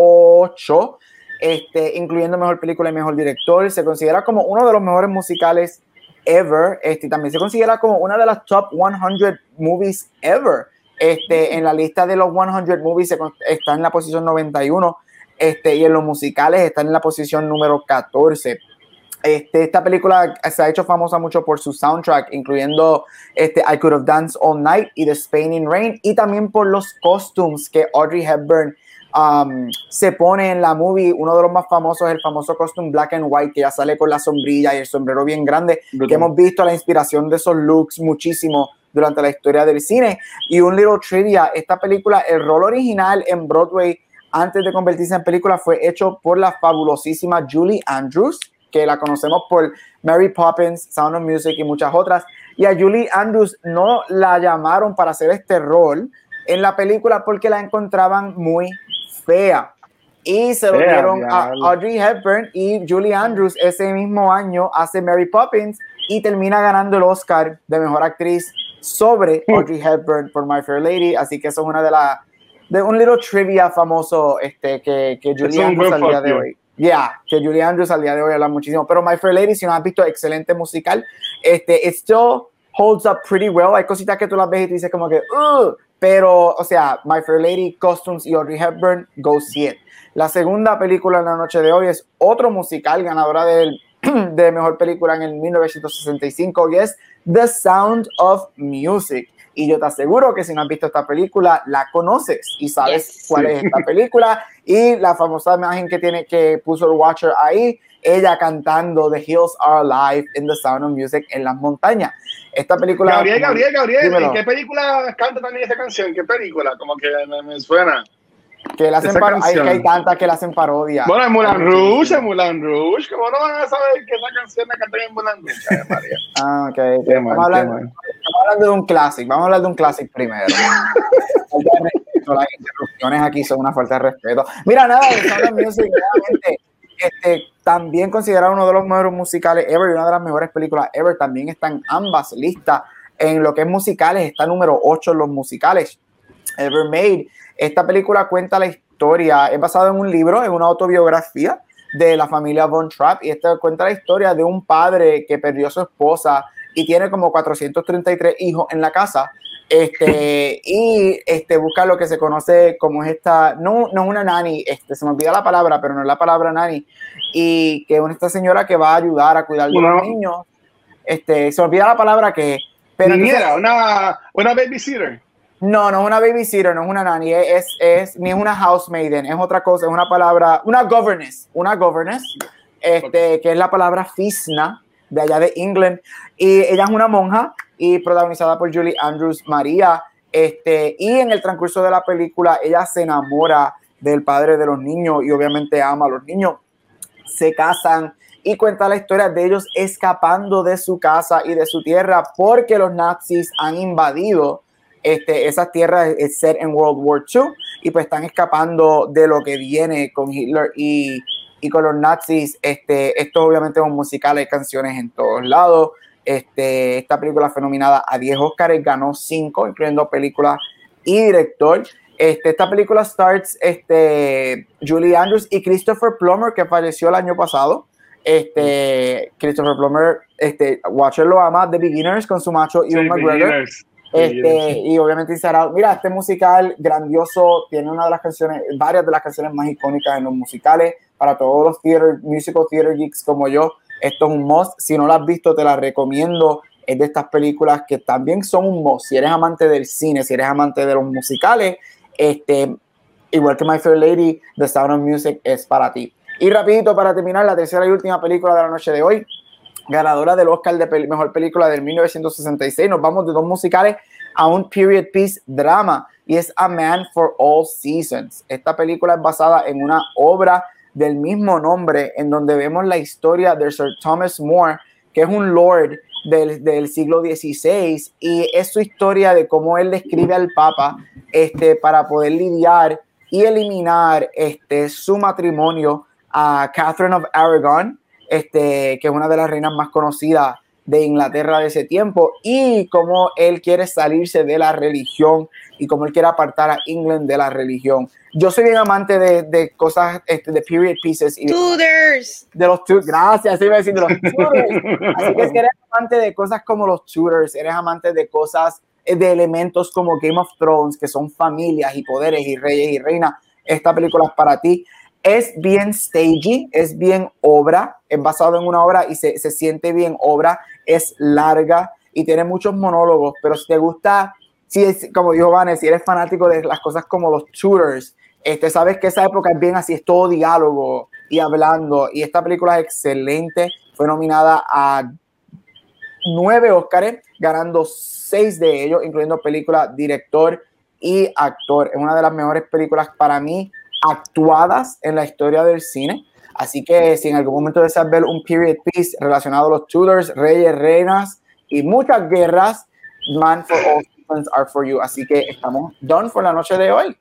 8, incluyendo mejor película y mejor director. Se considera como uno de los mejores musicales ever. También se considera como una de las top 100 movies ever. En la lista de los 100 movies está en la posición 91. Y en los musicales está en la posición número 14. Esta película se ha hecho famosa mucho por su soundtrack, incluyendo I Could Have Danced All Night y The Spain in Rain, y también por los costumes que Audrey Hepburn se pone en la movie. Uno de los más famosos es el famoso costume black and white, que ya sale con la sombrilla y el sombrero bien grande, que hemos visto la inspiración de esos looks muchísimo durante la historia del cine. Y un little trivia, esta película, el rol original en Broadway antes de convertirse en película fue hecho por la fabulosísima Julie Andrews, que la conocemos por Mary Poppins, Sound of Music y muchas otras. Y a Julie Andrews no la llamaron para hacer este rol en la película porque la encontraban muy fea, y se lo dieron a Audrey Hepburn, y Julie Andrews ese mismo año hace Mary Poppins y termina ganando el Oscar de Mejor Actriz sobre Audrey Hepburn por My Fair Lady. Así que eso es una de un little trivia famoso que Julie Andrews al día de hoy. Que Julie Andrews al día de hoy habla muchísimo. Pero My Fair Lady, si no has visto, excelente musical. It still holds up pretty well. Hay cositas que tú las ves y tú dices como que pero, o sea, My Fair Lady, costumes y Audrey Hepburn, go see it. La segunda película en la noche de hoy es otro musical, ganadora de mejor película en el 1965, y es The Sound of Music. Y yo te aseguro que si no has visto esta película, la conoces y sabes cuál es esta película. Y la famosa imagen que puso el Watcher ahí, ella cantando The Hills Are Alive in The Sound of Music en las montañas. Esta película... Gabriel, ¿en qué película canta también esa canción? ¿Qué película? Como que me suena. Que la hacen hay tantas que la hacen parodia. Bueno, en Moulin Rouge. ¿Cómo no van a saber que esa canción la cantan en Moulin Rouge, María? Ok. Vamos a hablar de un clásico. Vamos a hablar de un clásico primero. Las interrupciones aquí son una falta de respeto. Mira, nada, The Sound of Music, realmente, también considerado uno de los mejores musicales ever y una de las mejores películas ever. También están ambas listas en lo que es musicales. Está número 8 en los musicales ever made. Esta película cuenta la historia, es basada en un libro, en una autobiografía de la familia Von Trapp, y esta cuenta la historia de un padre que perdió a su esposa y tiene como 433 hijos en la casa. Y busca lo que se conoce como no es una nanny, se me olvida la palabra, pero no es la palabra nanny, y que es esta señora que va a ayudar a cuidar de los niños. Se me olvida la palabra pero una babysitter. No es una babysitter, no es una nanny, ni es una housemaiden, es otra cosa, es una palabra, una governess, que es la palabra fisna de allá de England, y ella es una monja y protagonizada por Julie Andrews María, y en el transcurso de la película ella se enamora del padre de los niños y obviamente ama a los niños. Se casan y cuenta la historia de ellos escapando de su casa y de su tierra porque los nazis han invadido esas tierras set en World War II, y pues están escapando de lo que viene con Hitler y con los nazis. Esto obviamente es un musical, hay canciones en todos lados. Esta película fue nominada a 10 Oscars, ganó 5, incluyendo película y director. Esta película stars Julie Andrews y Christopher Plummer, que falleció el año pasado. Christopher Plummer, Watcher lo ama, The Beginners con su macho Ewan McGregor. Y obviamente mira, este musical grandioso, tiene varias de las canciones más icónicas en los musicales. Para todos los musical theater geeks como yo, Esto es un must. Si no lo has visto, te la recomiendo. Es de estas películas que también son un must. Si eres amante del cine, si eres amante de los musicales, igual que My Fair Lady, The Sound of Music es para ti. Y rapidito, para terminar, la tercera y última película de la noche de hoy, ganadora del Oscar de Mejor Película del 1966. Nos vamos de dos musicales a un period piece drama, y es A Man for All Seasons. Esta película es basada en una obra del mismo nombre, en donde vemos la historia de Sir Thomas More, que es un lord del siglo XVI, y es su historia de cómo él le escribe al Papa para poder lidiar y eliminar su matrimonio a Catherine of Aragon, que es una de las reinas más conocidas de Inglaterra de ese tiempo, y cómo él quiere salirse de la religión y cómo él quiere apartar a England de la religión. Yo soy bien amante de cosas, de period pieces. Y Tudors. De los Tudors, gracias, iba a decir de los Tudors. Así que si eres amante de cosas como los Tudors, eres amante de cosas, de elementos como Game of Thrones, que son familias y poderes y reyes y reinas, esta película es para ti. Es bien stagey, es bien obra, es basado en una obra y se siente bien obra, es larga y tiene muchos monólogos, pero si te gusta, como dijo Vanessa, si eres fanático de las cosas como los Tudors, sabes que esa época es bien así, es todo diálogo y hablando, y esta película es excelente, fue nominada a 9 Óscares, ganando 6 de ellos, incluyendo película, director y actor. Es una de las mejores películas para mí actuadas en la historia del cine. Así que si en algún momento deseas ver un period piece relacionado a los Tudors, reyes, reinas y muchas guerras, Man for All Seasons are for you. Así que estamos done por la noche de hoy.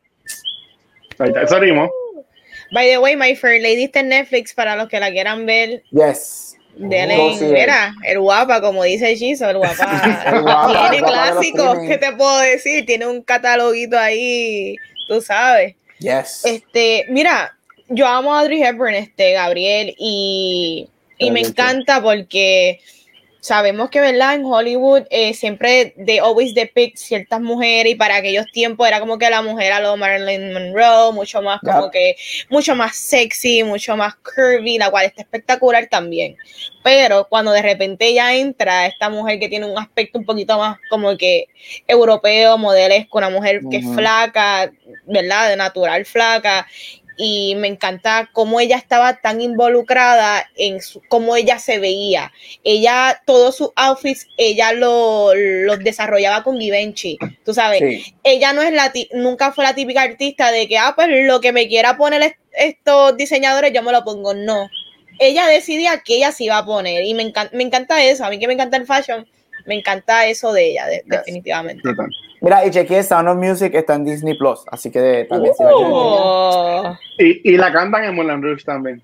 Eso rimos. By the way, My Fair Lady está en Netflix para los que la quieran ver. Yes. Mira, el guapa, como dice Giso, el guapa. Tiene clásicos, ¿qué te puedo decir? Tiene un cataloguito ahí, tú sabes. Yes. Mira, yo amo a Audrey Hepburn, Gabriel, y me encanta porque sabemos que, ¿verdad? En Hollywood siempre they always depict ciertas mujeres, y para aquellos tiempos era como que la mujer a lo Marilyn Monroe, mucho más como que, mucho más sexy, mucho más curvy, la cual está espectacular también. Pero cuando de repente ya entra esta mujer que tiene un aspecto un poquito más como que europeo, modelesco, una mujer que es flaca, ¿verdad? De natural flaca. Y me encanta cómo ella estaba tan involucrada en cómo ella se veía. Ella, todos sus outfits, ella los desarrollaba con Givenchy, tú sabes. Sí. Ella no es nunca fue la típica artista de que, pues lo que me quiera poner estos diseñadores, yo me lo pongo. No. Ella decidía que ella se iba a poner, y me encanta eso. A mí que me encanta el fashion, me encanta eso de ella, definitivamente. Total. Mira, y chequeé, Sound of Music está en Disney Plus, así que también si la quieren. Y la cantan en Moulin Rouge también.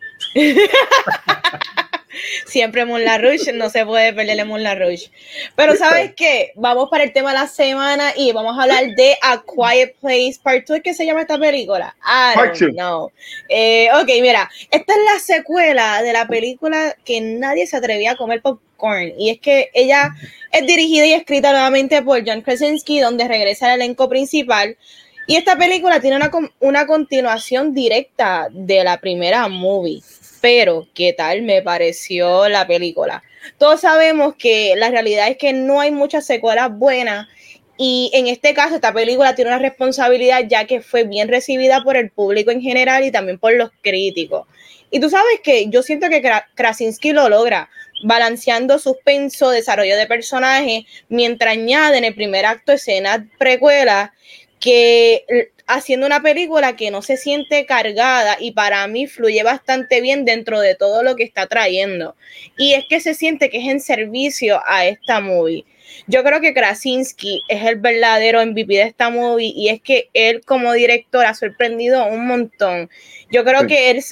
Siempre Moulin Rouge, no se puede perderle Moulin Rouge. Pero ¿sabes qué? Vamos para el tema de la semana y vamos a hablar de A Quiet Place Part 2. ¿Qué se llama esta película? I don't know. Ok, mira, esta es la secuela de la película que nadie se atrevía a comer popcorn, y es que ella es dirigida y escrita nuevamente por John Krasinski, donde regresa al elenco principal. Y esta película tiene una continuación directa de la primera movie. Pero, ¿qué tal me pareció la película? Todos sabemos que la realidad es que no hay muchas secuelas buenas, y en este caso esta película tiene una responsabilidad, ya que fue bien recibida por el público en general y también por los críticos. Y tú sabes que yo siento que Krasinski lo logra, balanceando suspenso, desarrollo de personajes, mientras añade en el primer acto escenas precuelas, que haciendo una película que no se siente cargada, y para mí fluye bastante bien dentro de todo lo que está trayendo. Y es que se siente que es en servicio a esta movie. Yo creo que Krasinski es el verdadero MVP de esta movie, y es que él como director ha sorprendido un montón. Yo creo que él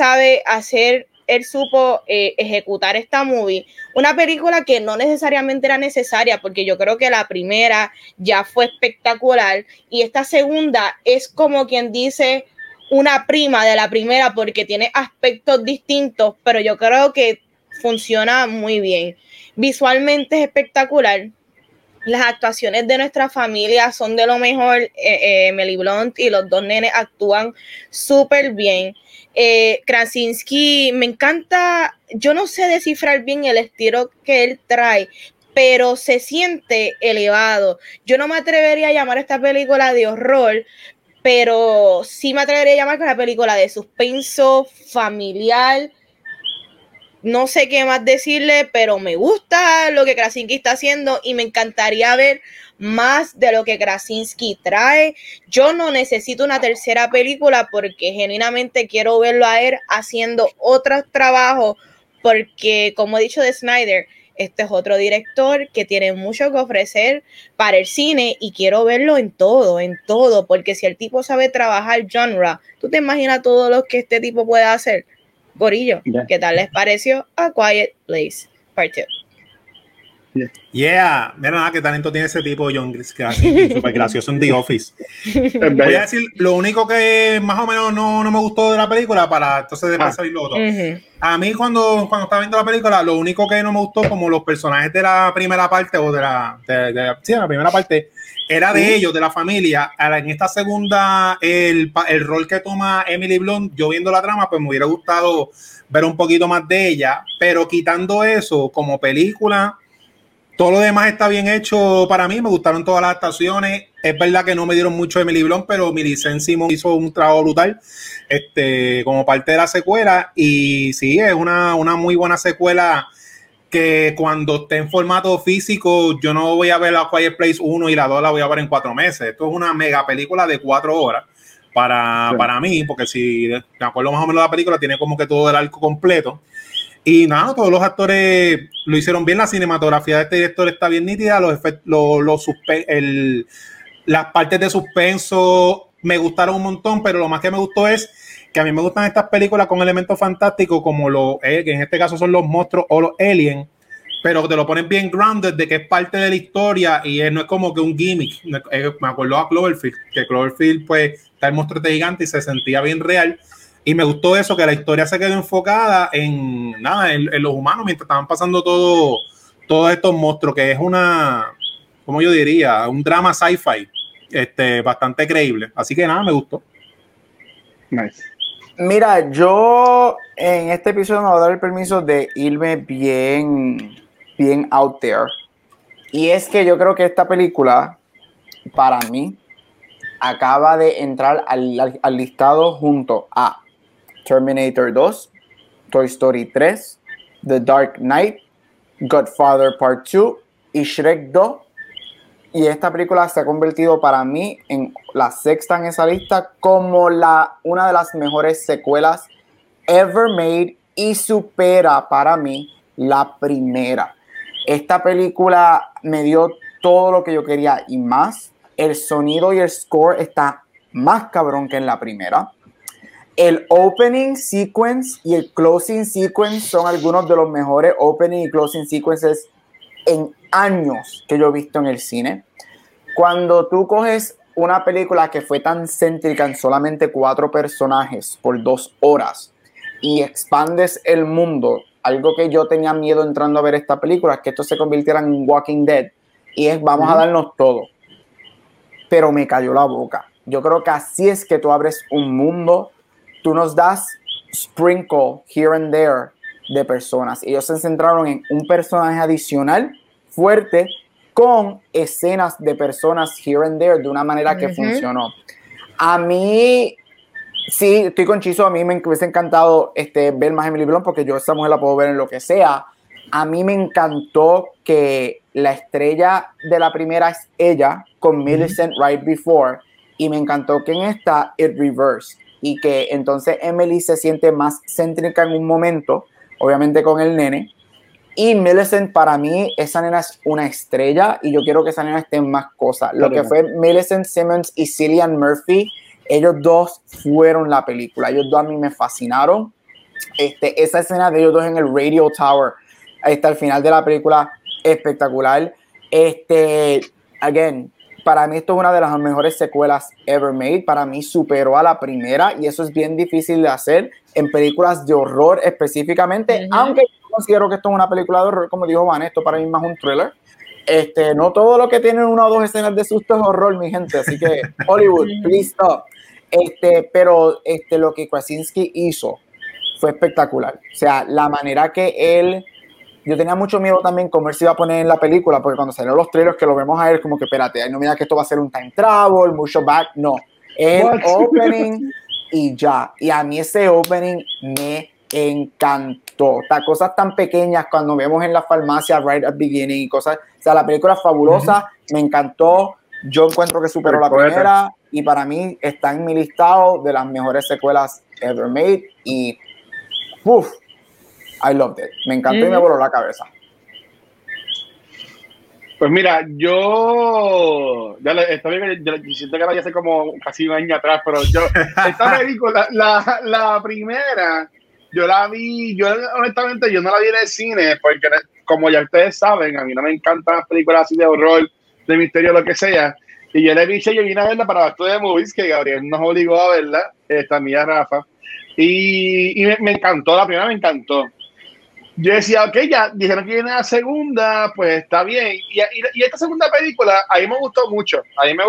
supo ejecutar esta movie, una película que no necesariamente era necesaria, porque yo creo que la primera ya fue espectacular, y esta segunda es como quien dice una prima de la primera, porque tiene aspectos distintos, pero yo creo que funciona muy bien. Visualmente es espectacular. Las actuaciones de nuestra familia son de lo mejor. Emily Blunt y los dos nenes actúan súper bien. Krasinski, me encanta, yo no sé descifrar bien el estilo que él trae, pero se siente elevado. Yo no me atrevería a llamar esta película de horror, pero sí me atrevería a llamar una película de suspenso familiar. No sé qué más decirle, pero me gusta lo que Krasinski está haciendo y me encantaría ver más de lo que Krasinski trae. Yo no necesito una tercera película porque genuinamente quiero verlo a él haciendo otros trabajos, porque como he dicho de Snyder, este es otro director que tiene mucho que ofrecer para el cine y quiero verlo en todo, porque si el tipo sabe trabajar genre, ¿tú te imaginas todo lo que este tipo puede hacer? Gorillo, ¿qué tal les pareció A Quiet Place Part 2? Yeah, mira nada, qué talento tiene ese tipo, John Krasinski, súper gracioso en The Office. Voy a decir, lo único que más o menos no me gustó de la película, para entonces después salir lo otro. A mí cuando estaba viendo la película, lo único que no me gustó, como los personajes de la primera parte, o de la primera parte, era de ellos, de la familia. En esta segunda, el rol que toma Emily Blunt, yo viendo la trama, pues me hubiera gustado ver un poquito más de ella, pero quitando eso, como película, todo lo demás está bien hecho para mí, me gustaron todas las actuaciones. Es verdad que no me dieron mucho Emily Blunt, pero Millicent Simon hizo un trabajo brutal como parte de la secuela, y sí, es una muy buena secuela que cuando esté en formato físico, yo no voy a ver la Quiet Place 1 y la 2 la voy a ver en 4 meses. Esto es una mega película de 4 horas para mí, porque si me acuerdo más o menos de la película, tiene como que todo el arco completo. Y nada, todos los actores lo hicieron bien, la cinematografía de este director está bien nítida, las partes de suspenso me gustaron un montón, pero lo más que me gustó es que a mí me gustan estas películas con elementos fantásticos como que en este caso son los monstruos o los aliens, pero te lo ponen bien grounded de que es parte de la historia y no es como que un gimmick. Me acuerdo a Cloverfield, que Cloverfield pues está el monstruo de gigante y se sentía bien real. Y me gustó eso, que la historia se quedó enfocada en los humanos mientras estaban pasando todos estos monstruos, que es como yo diría, un drama sci-fi bastante creíble. Así que nada, me gustó. Nice. Mira, yo en este episodio me voy a dar el permiso de irme bien out there. Y es que yo creo que esta película, para mí, acaba de entrar al listado junto a Terminator 2, Toy Story 3, The Dark Knight, Godfather Part 2 y Shrek 2. Y esta película se ha convertido para mí en la sexta en esa lista como una de las mejores secuelas ever made y supera para mí la primera. Esta película me dio todo lo que yo quería y más. El sonido y el score está más cabrón que en la primera. El opening sequence y el closing sequence son algunos de los mejores opening y closing sequences en años que yo he visto en el cine. Cuando tú coges una película que fue tan céntrica en solamente 4 personajes por 2 horas y expandes el mundo, algo que yo tenía miedo entrando a ver esta película es que esto se convirtiera en Walking Dead y vamos a darnos todo, pero me cayó la boca. Yo creo que así es que tú abres un mundo. Tú nos das sprinkle here and there de personas. Ellos se centraron en un personaje adicional fuerte con escenas de personas here and there de una manera que funcionó. A mí, sí, estoy con Chizo, a mí me hubiese encantado ver más Emily Blunt porque yo esa mujer la puedo ver en lo que sea. A mí me encantó que la estrella de la primera es ella con Millicent right before, y me encantó que en esta it reversed y que entonces Emily se siente más céntrica en un momento, obviamente con el nene, y Millicent, para mí esa nena es una estrella y yo quiero que esa nena esté en más cosas. Lo que fue Millicent Simmons y Cillian Murphy, ellos dos fueron la película, ellos dos a mí me fascinaron. Esa escena de ellos dos en el Radio Tower al final de la película, espectacular. Again, para mí esto es una de las mejores secuelas ever made. Para mí superó a la primera y eso es bien difícil de hacer en películas de horror específicamente, aunque yo considero que esto es una película de horror, como dijo Van, esto para mí es más un thriller. No todo lo que tiene una o dos escenas de susto es horror, mi gente, así que Hollywood, please stop. Pero lo que Krasinski hizo fue espectacular. O sea, la manera que él... Yo tenía mucho miedo también cómo él se iba a poner en la película, porque cuando salieron los trailers que lo vemos a él, como que espérate, no me digas que esto va a ser un time travel, mucho back, no. El opening y ya. Y a mí ese opening me encantó. Cosas tan pequeñas cuando vemos en la farmacia right at the beginning y cosas. O sea, la película es fabulosa, me encantó. Yo encuentro que superó la primera y para mí está en mi listado de las mejores secuelas ever made y I loved it. Me encantó y me voló la cabeza. Pues mira, yo siento que vaya a ser como casi un año atrás, pero esta película, la primera, yo la vi, honestamente yo no la vi en el cine, porque como ya ustedes saben, a mí no me encantan las películas así de horror, de misterio, lo que sea, y yo vine a verla para Back to the Movies, que Gabriel nos obligó a verla, mía Rafa, y me encantó, la primera me encantó. Yo decía, ok, ya dijeron que viene la segunda, pues está bien. Y esta segunda película, a mí me gustó mucho.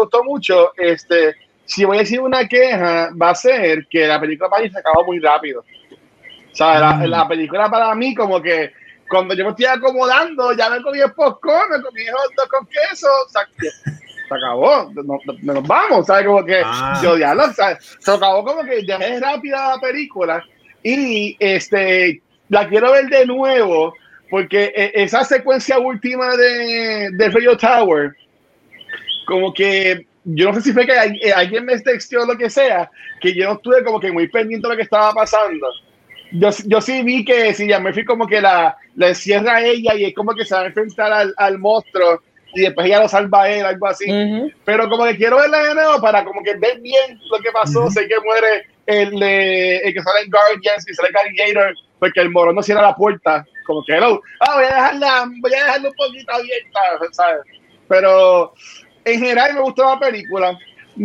Si voy a decir una queja, va a ser que la película para mí se acabó muy rápido. O sea, la película para mí, como que cuando yo me estoy acomodando, ya me comí el popcorn, me comí hot dog con queso, o sea, se acabó, nos vamos, ¿sabes? Como que yo ya no, ¿sabes? Se acabó como que ya es rápida la película y la quiero ver de nuevo porque esa secuencia última de Radio Tower, como que yo no sé si fue que alguien me texteó o lo que sea, que yo no estuve como que muy pendiente de lo que estaba pasando. Yo sí vi que si Murphy como que la encierra a ella y es como que se va a enfrentar al monstruo y después ella lo salva a él, algo así. Pero como que quiero verla de nuevo para como que ver bien lo que pasó. Sé que muere el que sale en Guardians y sale Gladiator porque el morón no cierra la puerta. Como que voy a dejarla un poquito abierta, ¿sabes? Pero en general me gustó la película.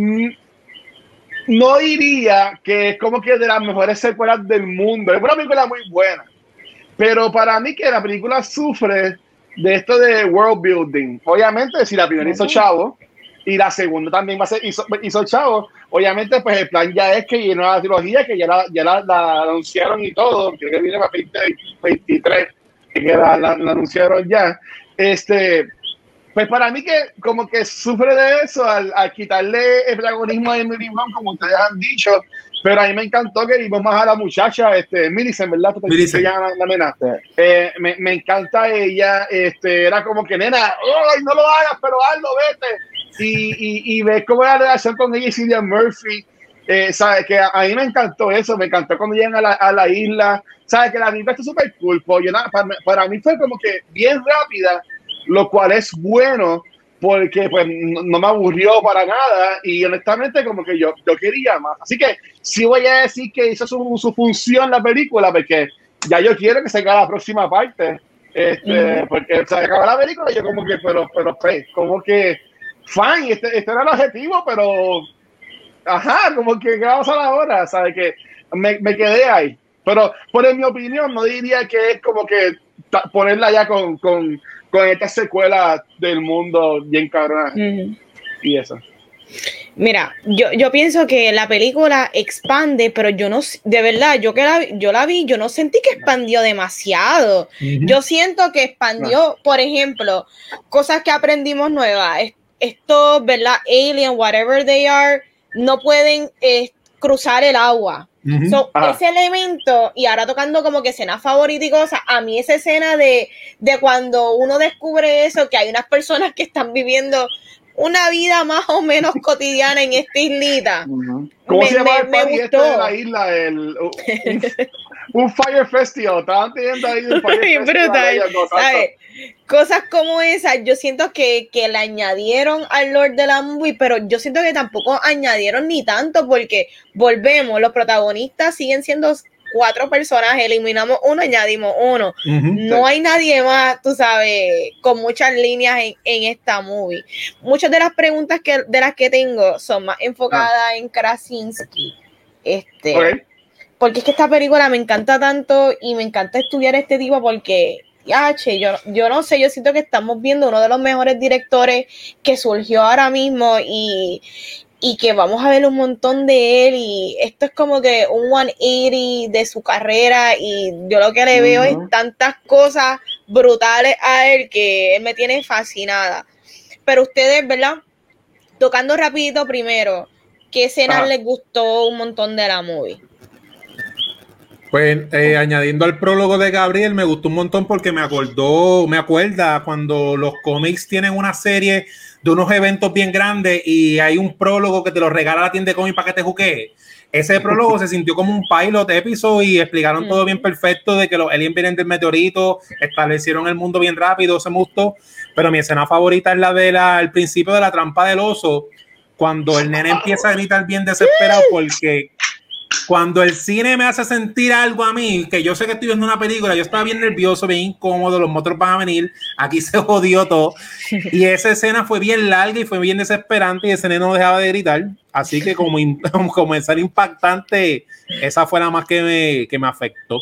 No diría que es como que de las mejores secuelas del mundo. Es una película muy buena. Pero para mí que la película sufre de esto de world building. Obviamente, si la primera hizo chavo y la segunda también hizo chavo, obviamente pues el plan ya es que llenó la trilogía, que ya la anunciaron y todo. Creo que viene para 2023, que la anunciaron ya. Pues para mí que como que sufre de eso al quitarle el protagonismo a Emily Blunt, como ustedes han dicho, pero a mí me encantó que vimos más a la muchacha, Millicent, ¿verdad? Se llama la nena. Me encanta ella, era como que, nena, ¡ay, no lo hagas, pero hazlo, vete! Y ves cómo era la relación con ella y Cillian Murphy, ¿sabes? Que a mí me encantó eso, me encantó cuando llegan a la isla, ¿sabes? Que la vida está súper cool, para mí fue como que bien rápida, lo cual es bueno porque pues no me aburrió para nada y honestamente como que yo quería más. Así que sí voy a decir que hizo su función la película porque ya yo quiero que se haga la próxima parte. Porque se acaba la película y yo como que, pero como que fine, este era el objetivo, pero como que ¿qué va a pasar ahora? ¿Sabes? Que me quedé ahí. Pero en mi opinión no diría que es como que ponerla ya con esta secuela del mundo bien cabrona. Y eso. Mira, yo pienso que la película expande, pero yo no, de verdad, yo la vi, yo no sentí que expandió demasiado. Yo siento que expandió, por ejemplo, cosas que aprendimos nuevas. Esto, ¿verdad? Alien, whatever they are, no pueden cruzar el agua. Ese elemento, y ahora tocando como que escenas favoritas y cosas, a mí esa escena de cuando uno descubre eso, que hay unas personas que están viviendo una vida más o menos cotidiana en esta islita. ¿Cómo se llama el party de la isla? Un Fire Festival. Estaban teniendo ahí un Fire Festival. Brutal. Cosas como esas, yo siento que le añadieron al Lord de la Movie, pero yo siento que tampoco añadieron ni tanto porque volvemos, los protagonistas siguen siendo 4 personajes, eliminamos uno, añadimos uno. No hay nadie más, tú sabes, con muchas líneas en esta movie. Muchas de las preguntas de las que tengo son más enfocadas en Krasinski. Porque es que esta película me encanta tanto y me encanta estudiar este tipo porque yo no sé, yo siento que estamos viendo uno de los mejores directores que surgió ahora mismo y que vamos a ver un montón de él y esto es como que un 180 de su carrera y yo lo que le veo es tantas cosas brutales a él que él me tiene fascinada. Pero ustedes, ¿verdad? Tocando rapidito primero, ¿qué escena les gustó un montón de la movie? Pues añadiendo al prólogo de Gabriel, me gustó un montón porque me acuerda cuando los cómics tienen una serie de unos eventos bien grandes y hay un prólogo que te lo regala la tienda de cómics para que te juegues. Ese prólogo se sintió como un pilot episode y explicaron todo bien perfecto de que los aliens vienen del meteorito, establecieron el mundo bien rápido, se me gustó. Pero mi escena favorita es la al principio de la trampa del oso, cuando el nene empieza a gritar bien desesperado porque cuando el cine me hace sentir algo a mí, que yo sé que estoy viendo una película, yo estaba bien nervioso, bien incómodo, los monstruos van a venir, aquí se jodió todo. Y esa escena fue bien larga y fue bien desesperante y ese nene no dejaba de gritar. Así que como escena impactante, esa fue la más que me afectó.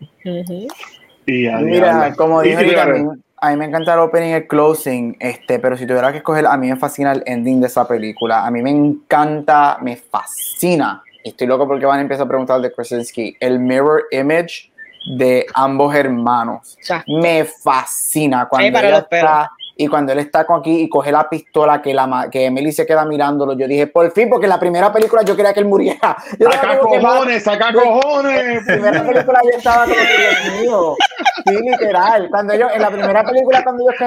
Mira, como dije ahorita, a mí me encanta el opening y el closing, pero si tuviera que escoger, a mí me fascina el ending de esa película. A mí me encanta, me fascina. Estoy loco porque van a empezar a preguntar de Krasinski. El mirror image de ambos hermanos. Me fascina cuando cuando él está aquí y coge la pistola que Emily se queda mirándolo. Yo dije, por fin, porque en la primera película yo quería que él muriera. ¡Saca cojones! ¡Saca cojones! En la primera película yo estaba como que, Dios mío. Sí, literal. En la primera película cuando ellos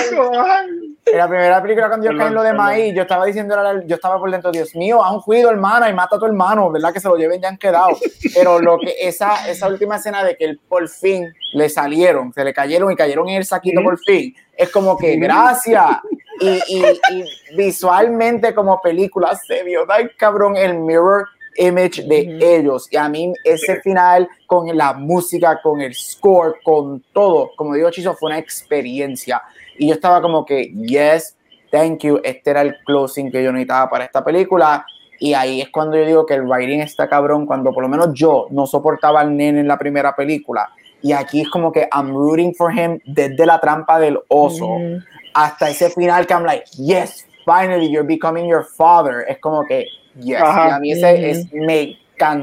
caen lo de maíz, yo estaba diciendo, yo estaba por dentro, Dios mío, haz un cuido, hermana, y mata a tu hermano, ¿verdad? Que se lo lleven, ya han quedado. Pero esa última escena de que él por fin le salieron, se le cayeron y cayeron en el saquito por fin, es como que gracias. Y visualmente como película se vio tan cabrón el mirror image de ellos, y a mí ese final con la música, con el score, con todo, como digo Chizo, fue una experiencia y yo estaba como que yes, thank you, este era el closing que yo necesitaba para esta película. Y ahí es cuando yo digo que el writing está cabrón, cuando por lo menos yo no soportaba al nene en la primera película y aquí es como que I'm rooting for him desde la trampa del oso hasta ese final que I'm like yes, finally you're becoming your father, es como que yes. Y a mí me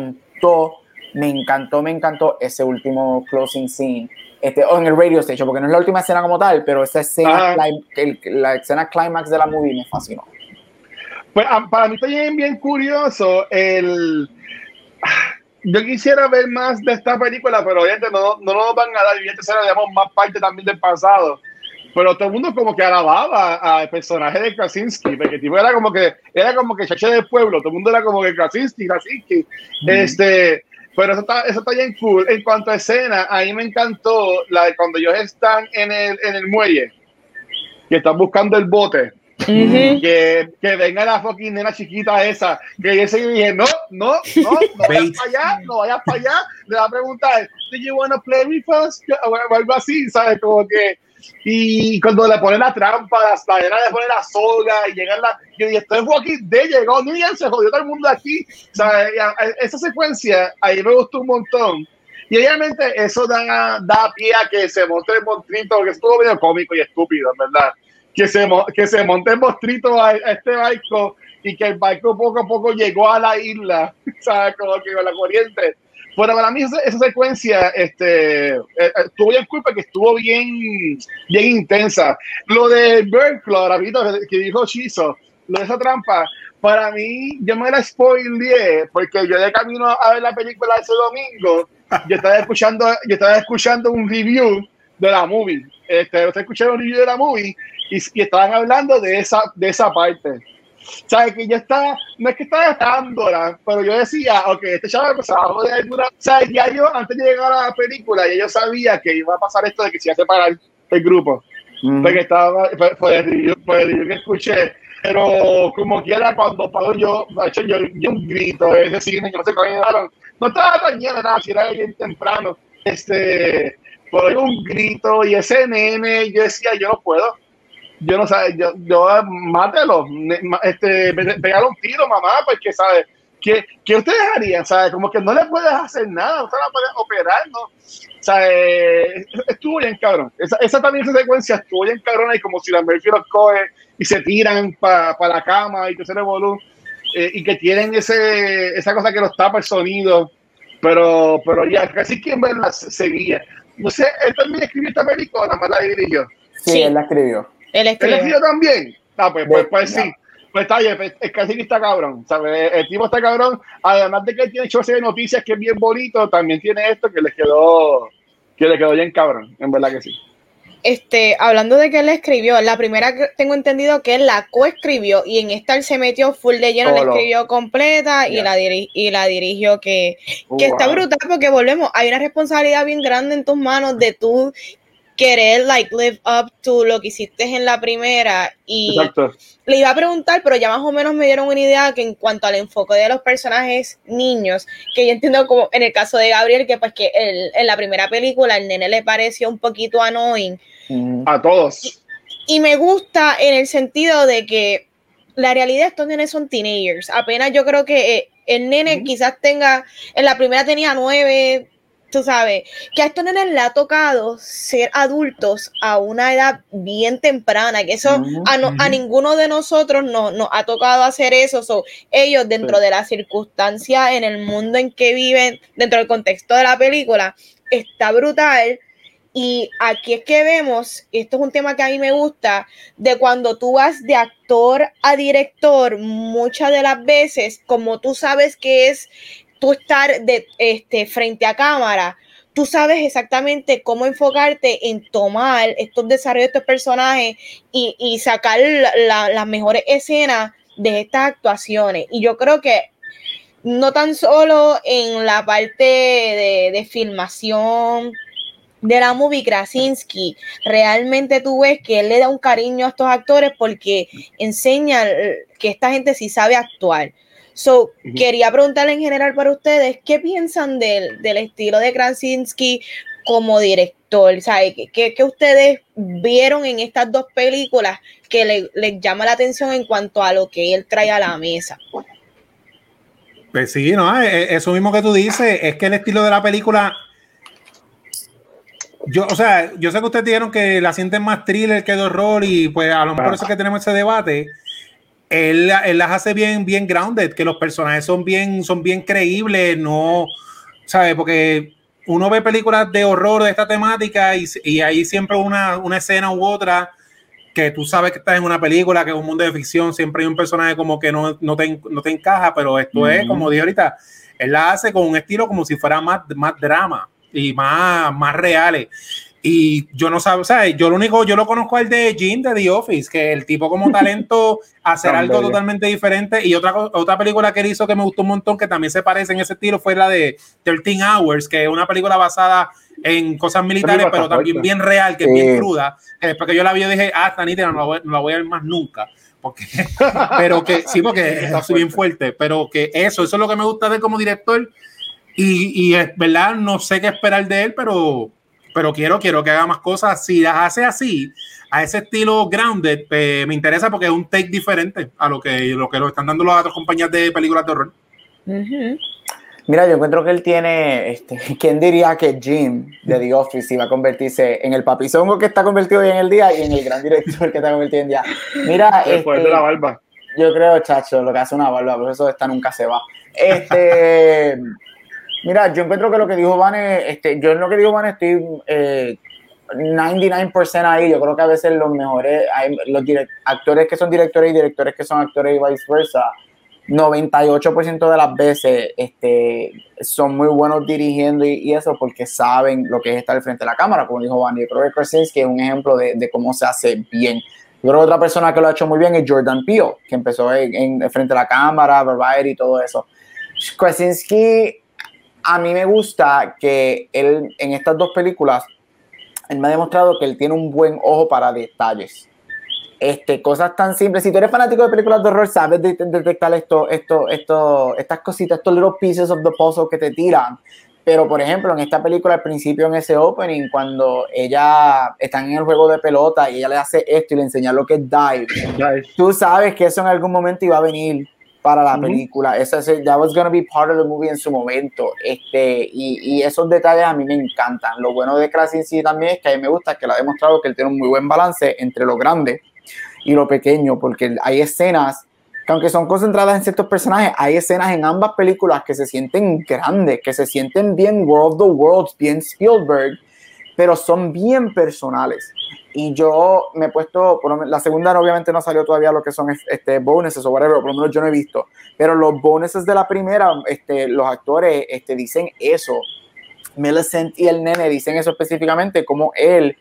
encantó ese último closing scene, o en el radio station, porque no es la última escena como tal, pero esa escena, la escena climax de la movie me fascinó. Pues para mí está bien curioso yo quisiera ver más de esta película, pero obviamente no nos van a dar, obviamente será, digamos, más parte también del pasado. Pero todo el mundo como que alababa al personaje de Krasinski, porque el tipo era como que chache del pueblo, todo el mundo era como que Krasinski. Pero eso está bien cool. En cuanto a escena, a mí me encantó la de cuando ellos están en el muelle, que están buscando el bote, que venga la fucking nena chiquita esa, que yo dije, no vayas para allá, le va a preguntar, do you wanna play with us? O algo así, ¿sabes? Como que y cuando le ponen la trampa, la nena le pone la soga y llegan yo dije, esto es Walking Dead, llegó Negan, se jodió todo el mundo aquí, ¿sabes? Esa secuencia ahí me gustó un montón y obviamente eso da pie a que se monte el monstruito, que estuvo medio cómico y estúpido, ¿verdad? Que se monte el monstruito a este barco y que el barco poco a poco llegó a la isla, ¿sabes? Como que con la corriente. Bueno, para mí esa secuencia estuvo bien cool porque estuvo bien intensa. Lo de Bird Claw, rapidito, que dijo Chizo, lo de esa trampa, para mí, yo me la spoileé porque yo de camino a ver la película ese domingo, yo estaba escuchando un review de la movie. Estaba escuchando un review de la movie y estaban hablando de esa parte. ¿Sabes? Que yo no es que estaba gastándola, pero yo decía, ok, este chaval se va a joder alguna. ¿Sabes? Ya yo, antes de llegar a la película, ya yo sabía que iba a pasar esto de que se iba a separar el grupo. Porque estaba, fue el review que escuché. Pero como quiera, cuando pago yo un grito, es decir, no sé cómo llegaron. No estaba tan lleno, nada, si era bien temprano. Fue un grito y ese nene, yo decía, yo no puedo. Yo no sé, yo mátelo, pegale un tiro, mamá, porque, ¿sabes? ¿Qué ustedes harían? ¿Sabes? Como que no le puedes hacer nada, no te la puedes operar, ¿no? Estuvo bien cabrón. Esa también, esa secuencia estuvo bien cabrona, y como si la Murphy los coge y se tiran para la cama y que se revolú, y que tienen esa cosa que los tapa el sonido, pero ya, casi que en verdad seguía. No sé, él también escribió esta película, nada más la dirigió. Sí, él la escribió. Él escribió también. Pues sí. Pues está bien, el casi está cabrón, ¿sabes? El tipo está cabrón. Además de que tiene hecho de noticias que es bien bonito, también tiene esto que le quedó bien cabrón, en verdad que sí. Hablando de que él escribió, la primera que tengo entendido que él la coescribió, y en esta él se metió full de lleno, la escribió completa y la dirigió, que está brutal, porque volvemos, hay una responsabilidad bien grande en tus manos de tú querer live up to lo que hiciste en la primera. Y exacto. Le iba a preguntar, pero ya más o menos me dieron una idea, que en cuanto al enfoque de los personajes niños, que yo entiendo como en el caso de Gabriel, que pues que en la primera película el nene le pareció un poquito annoying a todos, y me gusta en el sentido de que la realidad, estos nenes son teenagers, apenas yo creo que el nene quizás tenga, en la primera tenía 9, tú sabes, que a estos nenes le ha tocado ser adultos a una edad bien temprana, que eso a ninguno de nosotros nos ha tocado hacer eso. Ellos, dentro de las circunstancias, en el mundo en que viven, dentro del contexto de la película, está brutal. Y aquí es que vemos, esto es un tema que a mí me gusta, de cuando tú vas de actor a director, muchas de las veces, como tú sabes que es tú estar frente a cámara, tú sabes exactamente cómo enfocarte en tomar estos desarrollos de estos personajes y sacar las mejores escenas de estas actuaciones. Y yo creo que no tan solo en la parte de filmación de la movie, Krasinski, realmente tú ves que él le da un cariño a estos actores porque enseña que esta gente sí sabe actuar. Quería preguntarle en general para ustedes, ¿qué piensan del estilo de Krasinski como director? ¿Sabe? ¿Qué ustedes vieron en estas dos películas que les llama la atención en cuanto a lo que él trae a la mesa? Pues sí, no, eso mismo que tú dices, es que el estilo de la película, yo sé que ustedes dijeron que la sienten más thriller que de horror, y pues a lo mejor por eso es que tenemos ese debate. Él las hace bien grounded, que los personajes son bien creíbles, no, ¿sabes? Porque uno ve películas de horror de esta temática y hay siempre una escena u otra que tú sabes que estás en una película, que es un mundo de ficción, siempre hay un personaje como que no te encaja, pero esto es, como dije ahorita, él la hace con un estilo como si fuera más drama y más reales. Y yo no sé, ¿sabes? Yo lo conozco al de Jim de The Office, que el tipo como talento hacer algo totalmente diferente. Y otra película que él hizo que me gustó un montón, que también se parece en ese estilo, fue la de 13 Hours, que es una película basada en cosas militares, pero también bien real, que es bien cruda. Que después que yo la vi, yo dije, esta nítida no la voy a ver más nunca. Pero que sí, porque es bien fuerte. Pero que eso es lo que me gusta de él como director. Y es verdad, no sé qué esperar de él, pero quiero que haga más cosas. Si las hace así, a ese estilo grounded, me interesa porque es un take diferente a lo que lo están dando las otras compañías de películas de horror. Mira, yo encuentro que él tiene, ¿quién diría que Jim de The Office iba a convertirse en el papizongo que está convertido hoy en el día y en el gran director que está convertido en día? Mira, después de la barba. Yo creo, chacho, lo que hace una barba, por eso esta nunca se va. Mira, yo encuentro que lo que dijo Vane, yo en lo que dijo Vane estoy 99% ahí. Yo creo que a veces los mejores, hay los actores que son directores y directores que son actores y viceversa, 98% de las veces son muy buenos dirigiendo y eso porque saben lo que es estar frente a la cámara, como dijo Vane. Yo creo que Krasinski es un ejemplo de cómo se hace bien. Yo creo que otra persona que lo ha hecho muy bien es Jordan Peele, que empezó en frente a la cámara, Variety y todo eso. Krasinski, a mí me gusta que él, en estas dos películas, él me ha demostrado que él tiene un buen ojo para detalles. Cosas tan simples. Si tú eres fanático de películas de horror, sabes detectar estas cositas, estos little pieces of the puzzle que te tiran. Pero, por ejemplo, en esta película, al principio, en ese opening, cuando ella está en el juego de pelota y ella le hace esto y le enseña lo que es dive, tú sabes que eso en algún momento iba a venir. para la película. That was gonna be part of the movie en su momento. Y esos detalles a mí me encantan. Lo bueno de Krasinski también es que a mí me gusta que le ha demostrado que él tiene un muy buen balance entre lo grande y lo pequeño, porque hay escenas que aunque son concentradas en ciertos personajes, hay escenas en ambas películas que se sienten grandes, que se sienten bien World of the Worlds, bien Spielberg, pero son bien personales. Y yo me he puesto, la segunda obviamente no salió todavía lo que son bonuses o whatever, por lo menos yo no he visto, pero los bonuses de la primera, los actores dicen eso. Millicent y el nene dicen eso específicamente, como él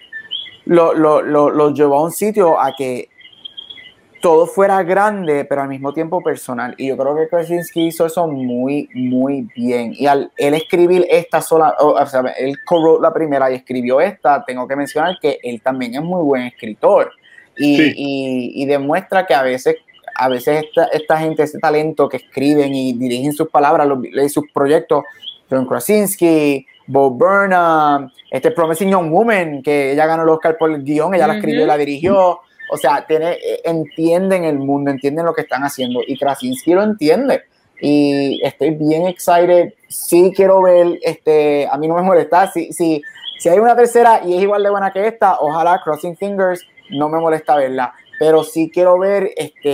lo llevó a un sitio a que todo fuera grande, pero al mismo tiempo personal. Y yo creo que Krasinski hizo eso muy, muy bien. Y al él escribir esta sola, o sea, él co-wrote la primera y escribió esta, tengo que mencionar que él también es muy buen escritor. Y demuestra que a veces esta gente, ese talento que escriben y dirigen sus palabras, sus proyectos, John Krasinski, Bo Burnham, Promising Young Woman, que ella ganó el Oscar por el guión, ella la escribió y la dirigió. O sea, entienden el mundo, entienden lo que están haciendo, y Krasinski lo entiende. Y estoy bien excited. Sí quiero ver, a mí no me molesta. Si hay una tercera y es igual de buena que esta, ojalá, crossing fingers, no me molesta verla. Pero sí quiero ver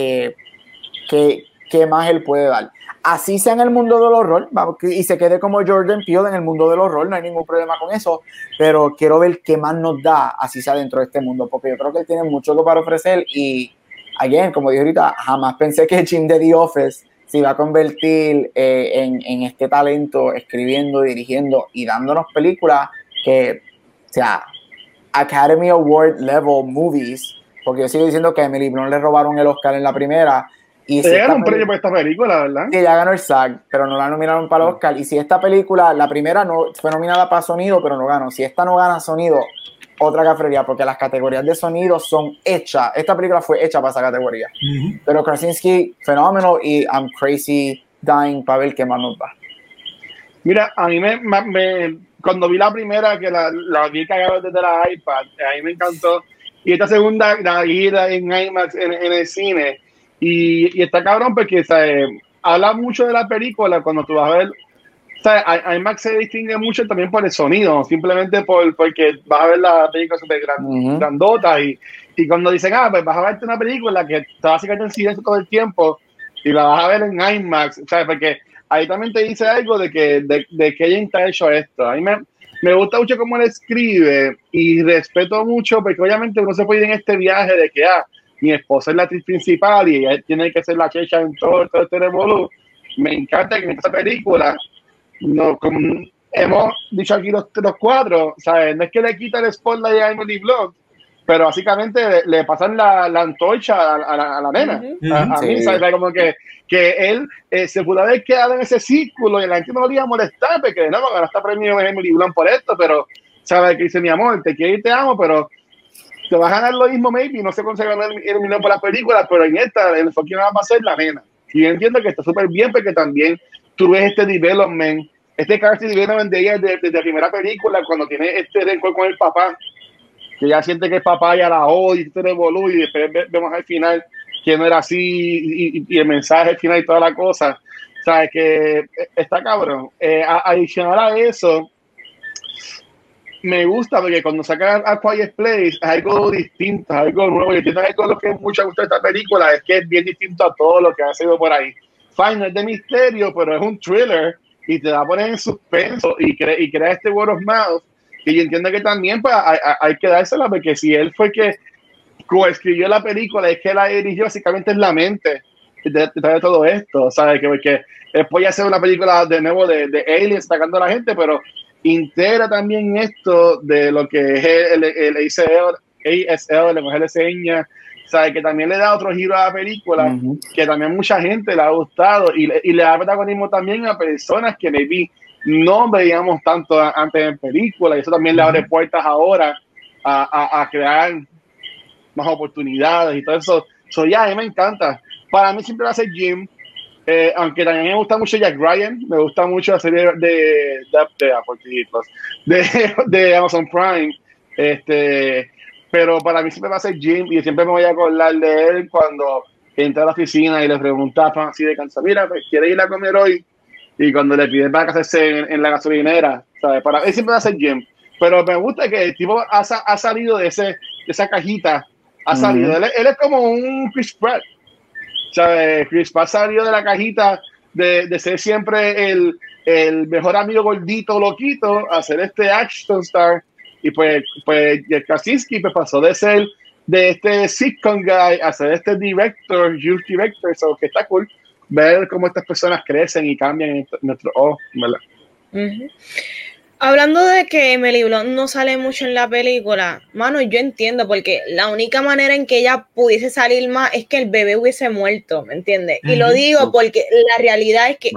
qué más él puede dar. Así sea en el mundo del horror, y se quede como Jordan Peele en el mundo del horror, no hay ningún problema con eso, pero quiero ver qué más nos da, así sea dentro de este mundo, porque yo creo que él tiene mucho para ofrecer. Y, again, como dije ahorita, jamás pensé que Jim de The Office se iba a convertir en este talento, escribiendo, dirigiendo y dándonos películas que, o sea, Academy Award level movies, porque yo sigo diciendo que a Emily Blunt le robaron el Oscar en la primera. Y se ganó un premio por esta película, ¿verdad? Sí, ya ganó el SAG, pero no la nominaron para el Oscar. Y si esta película, la primera no fue nominada para sonido, pero no ganó. Si esta no gana sonido, otra cafrería, porque las categorías de sonido son hechas. Esta película fue hecha para esa categoría. Pero Krasinski, fenómeno, y I'm crazy dying para ver qué más nos da. Mira, a mí cuando vi la primera, que la vi cagada desde la iPad, a mí me encantó. Y esta segunda, la vi en IMAX en el cine. Y está cabrón porque, ¿sabes? Habla mucho de la película cuando tú vas a ver, ¿sabes? IMAX se distingue mucho también por el sonido, simplemente porque vas a ver la película súper grandota y cuando dicen, pues vas a verte una película que te va a quedar en silencio todo el tiempo y la vas a ver en IMAX, ¿sabes? Porque ahí también te dice algo de que ella ha hecho esto. A mí me gusta mucho cómo él escribe y respeto mucho porque obviamente uno se puede ir en este viaje de que, mi esposa es la actriz principal y ella tiene que ser la checha en todo este revolú. Me encanta que en esta película, como hemos dicho aquí los cuatro, ¿sabes? No es que le quita el spotlight a Emily Blunt, pero básicamente le pasan la antorcha a la nena. A mí, ¿sabes? Como que él se pudo haber quedado en ese círculo y la gente no le iba a molestar porque no, ahora está premio Emily Blunt por esto, pero ¿sabes? Que dice, mi amor, te quiero y te amo, pero te vas a ganar lo mismo, maybe, no sé cómo se ganó el millón por las películas, pero en esta, el enfoque va a ser la nena. Y yo entiendo que está súper bien porque también tú ves este development, character development de ella desde la primera película, cuando tiene este rencor con el papá, que ya siente que el papá ya la odia y todo revolú, y después vemos al final que no era así, y el mensaje al final y toda la cosa. ¿Sabes? Que está cabrón. Adicional a eso, me gusta porque cuando sacan a Quiet Place es algo distinto, es algo nuevo. Y entiendo algo lo que mucho gusta de esta película es que es bien distinto a todo lo que ha sido por ahí. Fine, no es de misterio, pero es un thriller y te va a poner en suspenso y crea este word of mouth. Y yo entiendo que también pues, hay que dársela porque si él fue que coescribió la película, es que la dirigió, básicamente es la mente de todo esto, ¿sabes? Que él puede hacer una película de nuevo de aliens atacando a la gente, pero integra también esto de lo que es el ASL, el lenguaje de señas, ¿sabes? Que también le da otro giro a la película, que también mucha gente le ha gustado y le da protagonismo también a personas que maybe no veíamos tanto antes en películas, y eso también le abre puertas ahora a crear más oportunidades y todo eso. A mí me encanta. Para mí siempre va a ser Jim. Aunque también me gusta mucho Jack Ryan, me gusta mucho la serie de Amazon Prime, pero para mí siempre va a ser Jim y siempre me voy a acordar de él cuando entra a la oficina y le pregunta a Pam así de cansado, mira, pues, ¿quiere ir a comer hoy? Y cuando le piden para casarse en la gasolinera, ¿sabes? Él siempre va a hacer gym. Pero me gusta que el tipo ha salido de esa cajita, ha salido. Él es como un Chris Pratt, ¿sabes? Chris Pratt salió de la cajita de ser siempre el mejor amigo gordito, loquito, a ser este action star. Y pues Jeff Krasinski pues pasó de ser de este sitcom guy a ser este youth director, so que está cool ver cómo estas personas crecen y cambian en nuestro ¿verdad? Hablando de que Emily Blunt no sale mucho en la película, mano, yo entiendo, porque la única manera en que ella pudiese salir más es que el bebé hubiese muerto, ¿me entiendes? Y lo digo porque la realidad es que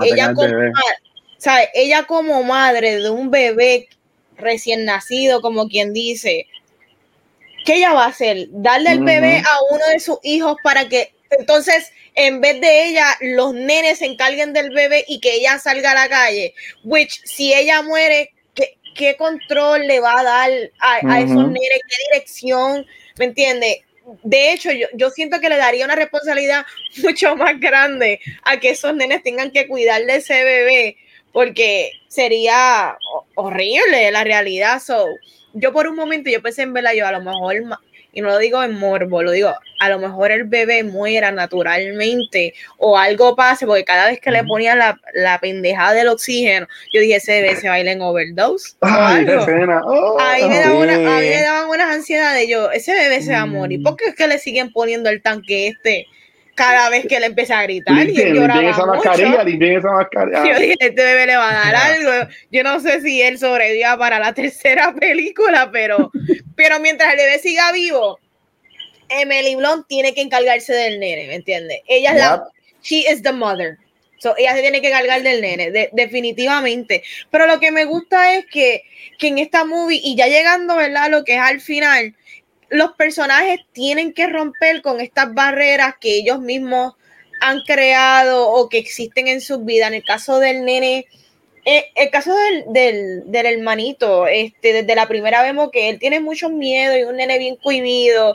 ella como madre de un bebé recién nacido, como quien dice, ¿qué ella va a hacer? Darle el bebé a uno de sus hijos para que entonces, en vez de ella, los nenes se encarguen del bebé y que ella salga a la calle. Which, si ella muere, ¿qué control le va a dar a esos nenes? ¿Qué dirección? ¿Me entiendes? De hecho, yo siento que le daría una responsabilidad mucho más grande a que esos nenes tengan que cuidar de ese bebé, porque sería horrible la realidad. So, yo por un momento yo pensé en verla, yo a lo mejor, y no lo digo en morbo, lo digo, a lo mejor el bebé muera naturalmente o algo pase, porque cada vez que le ponía la pendejada del oxígeno, yo dije, ese bebé se va a ir en overdose o algo. A mí me daban unas ansiedades, ese bebé se va a morir, porque es que le siguen poniendo el tanque cada vez que le empecé a gritar y él lloraba mucho. Yo dije, este bebé le va a dar algo. Yo no sé si él sobreviva para la tercera película, pero mientras el bebé siga vivo, Emily Blunt tiene que encargarse del nene, ¿me entiendes? Ella she is the mother. So, ella se tiene que cargar del nene, definitivamente. Pero lo que me gusta es que en esta movie, y ya llegando, ¿verdad?, a lo que es al final, los personajes tienen que romper con estas barreras que ellos mismos han creado o que existen en sus vidas. En el caso del nene, el caso del hermanito, desde la primera vemos que él tiene mucho miedo y un nene bien cohibido,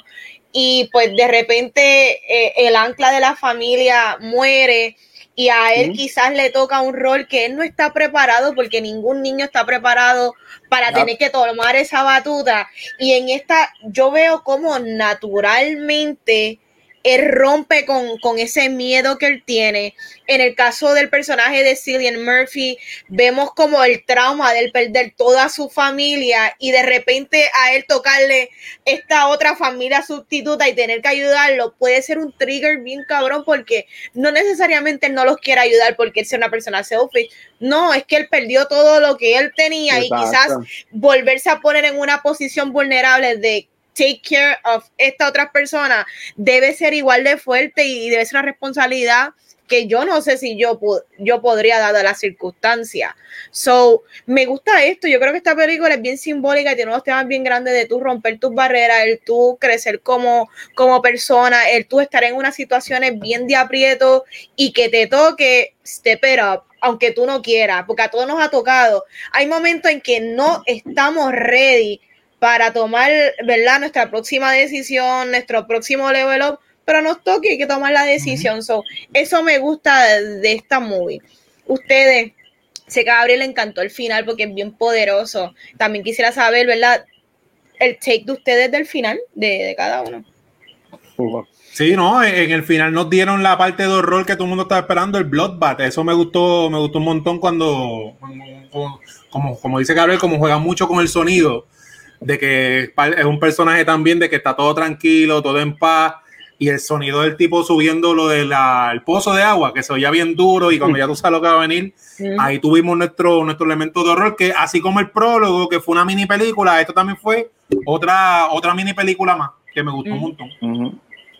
y pues de repente el ancla de la familia muere y a él quizás le toca un rol que él no está preparado, porque ningún niño está preparado para tener que tomar esa batuta. Y en esta yo veo como naturalmente él rompe con ese miedo que él tiene. En el caso del personaje de Cillian Murphy, vemos como el trauma de él perder toda su familia y de repente a él tocarle esta otra familia sustituta y tener que ayudarlo puede ser un trigger bien cabrón, porque no necesariamente él no los quiere ayudar porque él sea una persona selfish. No, es que él perdió todo lo que él tenía. Exacto. Y quizás volverse a poner en una posición vulnerable de take care of esta otra persona debe ser igual de fuerte y debe ser una responsabilidad que yo no sé si yo podría, dada la circunstancia. So, me gusta esto. Yo creo que esta película es bien simbólica y tiene unos temas bien grandes de tú romper tus barreras, el tú crecer como persona, el tú estar en unas situaciones bien de aprieto y que te toque step it up, aunque tú no quieras, porque a todos nos ha tocado. Hay momentos en que no estamos ready para tomar, ¿verdad?, nuestra próxima decisión, nuestro próximo level up, pero nos toca, hay que tomar la decisión. So, eso me gusta de esta movie. Ustedes, sé que a Gabriel le encantó el final porque es bien poderoso. También quisiera saber, ¿verdad?, el take de ustedes del final, de cada uno. Sí, no, en el final nos dieron la parte de horror que todo el mundo estaba esperando, el Bloodbath. Eso me gustó un montón cuando como dice Gabriel, como juega mucho con el sonido, de que es un personaje también de que está todo tranquilo, todo en paz, y el sonido del tipo subiendo lo del pozo de agua, que se oía bien duro, y cuando ya tú sabes lo que va a venir, ahí tuvimos nuestro elemento de horror, que así como el prólogo, que fue una mini película, esto también fue otra mini película más, que me gustó un montón.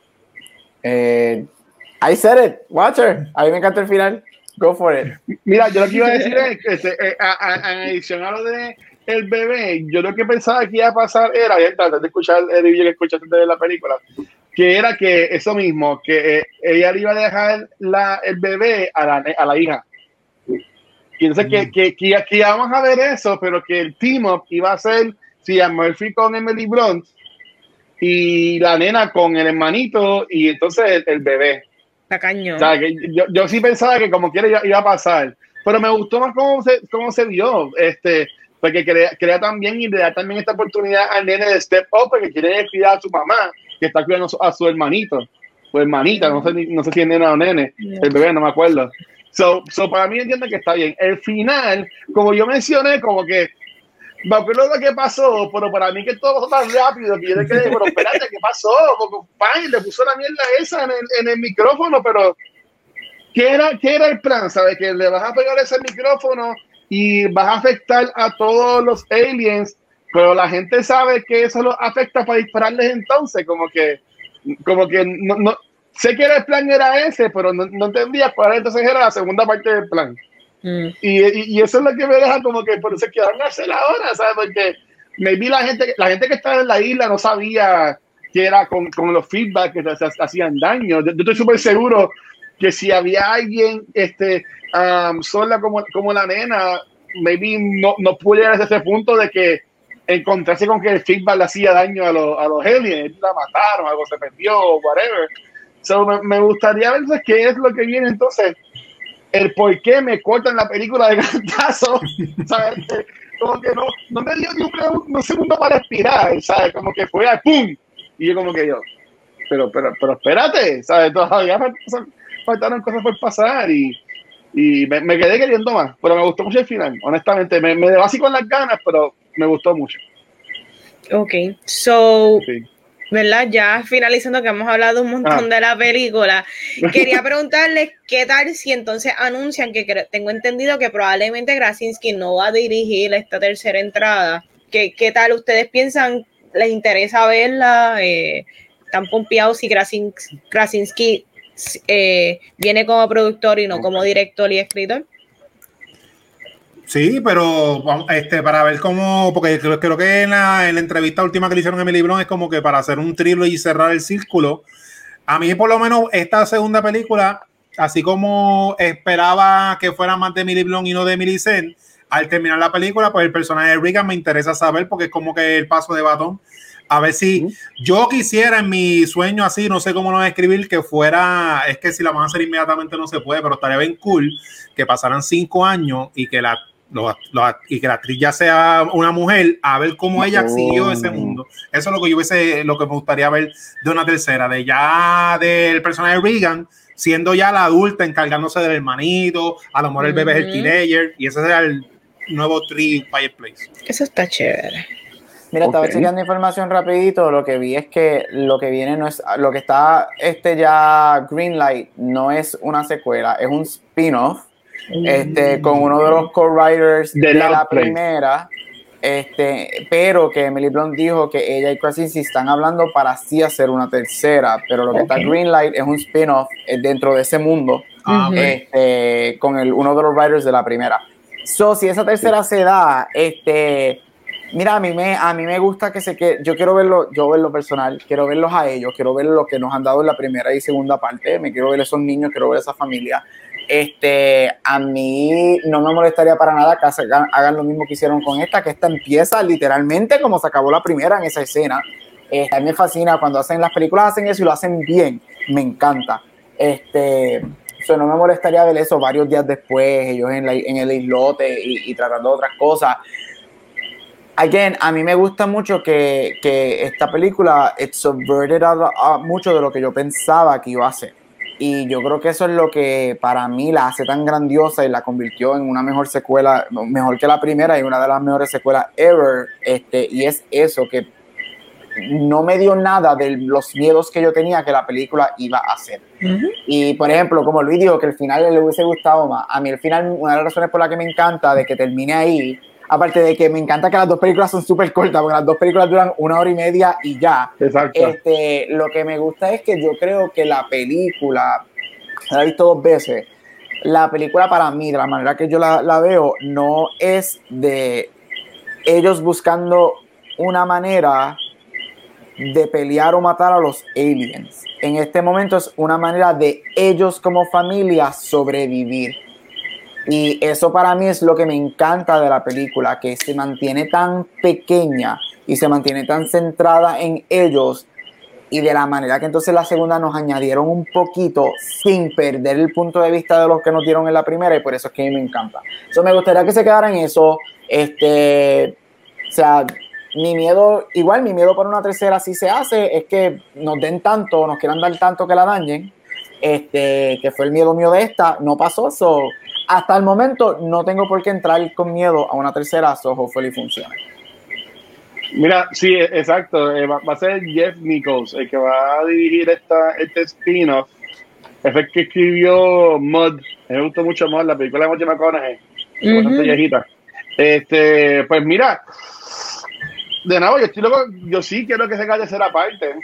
I said it, Watcher, a mí me encanta el final, go for it. Mira, yo lo que iba a decir es que en adición a lo de el bebé, yo lo que pensaba que iba a pasar era, antes de escuchar el review que escuchaste de la película, que era que eso mismo, que ella le iba a dejar el bebé a la hija. Y entonces que íbamos a ver eso, pero que el team up iba a ser Cillian Murphy con Emily Blunt y la nena con el hermanito y entonces el bebé. Está cañón. O sea, que yo sí pensaba que como quiera iba a pasar, pero me gustó más cómo se vio, porque crea también y le da también esta oportunidad al nene de step up, porque quiere cuidar a su mamá, que está cuidando a su hermanito, o hermanita, no sé si es nena o nene, el bebé, no me acuerdo. So para mí entiendo que está bien. El final, como yo mencioné, como que me acuerdo lo que pasó, pero para mí que todo pasó tan rápido que yo le quedé, pero espérate, ¿qué pasó? Como, pan, le puso la mierda esa en el micrófono, pero ¿qué era el plan? ¿Sabes? Que le vas a pegar ese micrófono y vas a afectar a todos los aliens, pero la gente sabe que eso los afecta para dispararles entonces, como que no sé que el plan era ese, pero no entendía cuál entonces era la segunda parte del plan. Y eso es lo que me deja como que por eso quedaron a hacer ahora, ¿sabes? Porque maybe la gente que estaba en la isla no sabía que era con los feedback que se hacían daño. Yo estoy súper seguro que si había alguien sola como la nena, maybe no pudiera llegar a ese punto de que encontrarse con que el feedback le hacía daño a los aliens, la mataron, algo se perdió, whatever. So, me gustaría ver qué es lo que viene entonces, el por qué me cortan la película de cantazo, ¿sabes? Como que no me dio ni un segundo para respirar, ¿sabes? Como que fue al pum, y yo como que pero espérate, ¿sabes? Todavía faltaron cosas por pasar y me quedé queriendo más, pero me gustó mucho el final, honestamente, me dejó así con las ganas, pero me gustó mucho. Ok, so, sí. ¿Verdad? Ya finalizando que hemos hablado un montón de la película, quería preguntarles qué tal si entonces anuncian que tengo entendido que probablemente Krasinski no va a dirigir esta tercera entrada. ¿Qué tal ustedes piensan? ¿Les interesa verla? ¿Están pompeados si Krasinski viene como productor y no como director y escritor? Sí, pero para ver cómo, porque creo que en la entrevista última que le hicieron a Emily Blunt es como que para hacer un thriller y cerrar el círculo. A mí por lo menos esta segunda película, así como esperaba que fuera más de Emily Blunt y no de Millicent, al terminar la película, pues el personaje de Regan me interesa saber porque es como que el paso de batón. A ver si yo quisiera en mi sueño así, no sé cómo lo voy a escribir, que fuera, es que si la van a hacer inmediatamente no se puede, pero estaría bien cool que pasaran 5 años y que la actriz ya sea una mujer, a ver cómo ella siguió ese mundo. Eso es lo que me gustaría ver de una tercera, del personaje de Regan, siendo ya la adulta, encargándose del hermanito, a lo mejor el bebé es el teenager, y ese será el nuevo Fireplace. Eso está chévere. Mira, estaba chequeando información rapidito, lo que vi es que lo que viene no es, lo que está ya Greenlight no es una secuela, es un spin-off, con uno de los co-writers de la primera, pero que Emily Blunt dijo que ella y Krasinski están hablando para así hacer una tercera, pero lo que está Greenlight es un spin-off dentro de ese mundo, con uno de los writers de la primera. So, si esa tercera se da, mira, a mí me gusta yo quiero verlo, personal, quiero verlos a ellos, quiero ver lo que nos han dado en la primera y segunda parte, me quiero ver esos niños, quiero ver esa familia. A mí no me molestaría para nada que hagan lo mismo que hicieron con esta empieza literalmente como se acabó la primera en esa escena. A mí me fascina cuando las películas hacen eso y lo hacen bien, me encanta. No me molestaría ver eso varios días después, ellos en el islote y tratando de otras cosas. Again, a mí me gusta mucho que esta película subverted a mucho de lo que yo pensaba que iba a ser. Y yo creo que eso es lo que para mí la hace tan grandiosa y la convirtió en una mejor secuela, mejor que la primera y una de las mejores secuelas ever. Y es eso, que no me dio nada de los miedos que yo tenía que la película iba a hacer. Y por ejemplo, como Luis dijo que el final le hubiese gustado más, a mí el final, una de las razones por la que me encanta de que termine ahí, aparte de que me encanta que las dos películas son súper cortas, porque las dos películas duran 1 hora y media y ya. Exacto. Lo que me gusta es que yo creo que la película, la he visto 2 veces, la película para mí, de la manera que yo la veo, no es de ellos buscando una manera de pelear o matar a los aliens. En este momento es una manera de ellos como familia sobrevivir. Y eso para mí es lo que me encanta de la película, que se mantiene tan pequeña y se mantiene tan centrada en ellos y de la manera que entonces la segunda nos añadieron un poquito sin perder el punto de vista de los que nos dieron en la primera, y por eso es que a mí me encanta. Me gustaría que se quedara en eso. O sea, mi miedo por una tercera, si se hace, es que nos den tanto, nos quieran dar tanto que la dañen, que fue el miedo mío de esta. No pasó eso. Hasta el momento no tengo por qué entrar con miedo a una tercera, hopefully funcione. Mira, sí, exacto. Va a ser Jeff Nichols el que va a dirigir este spin-off. Es el que escribió Mud. Me gustó mucho Mud, la película de Matthew McConaughey. Bastante viejita. Pues mira, de nuevo, yo sí quiero que se haga tercera parte.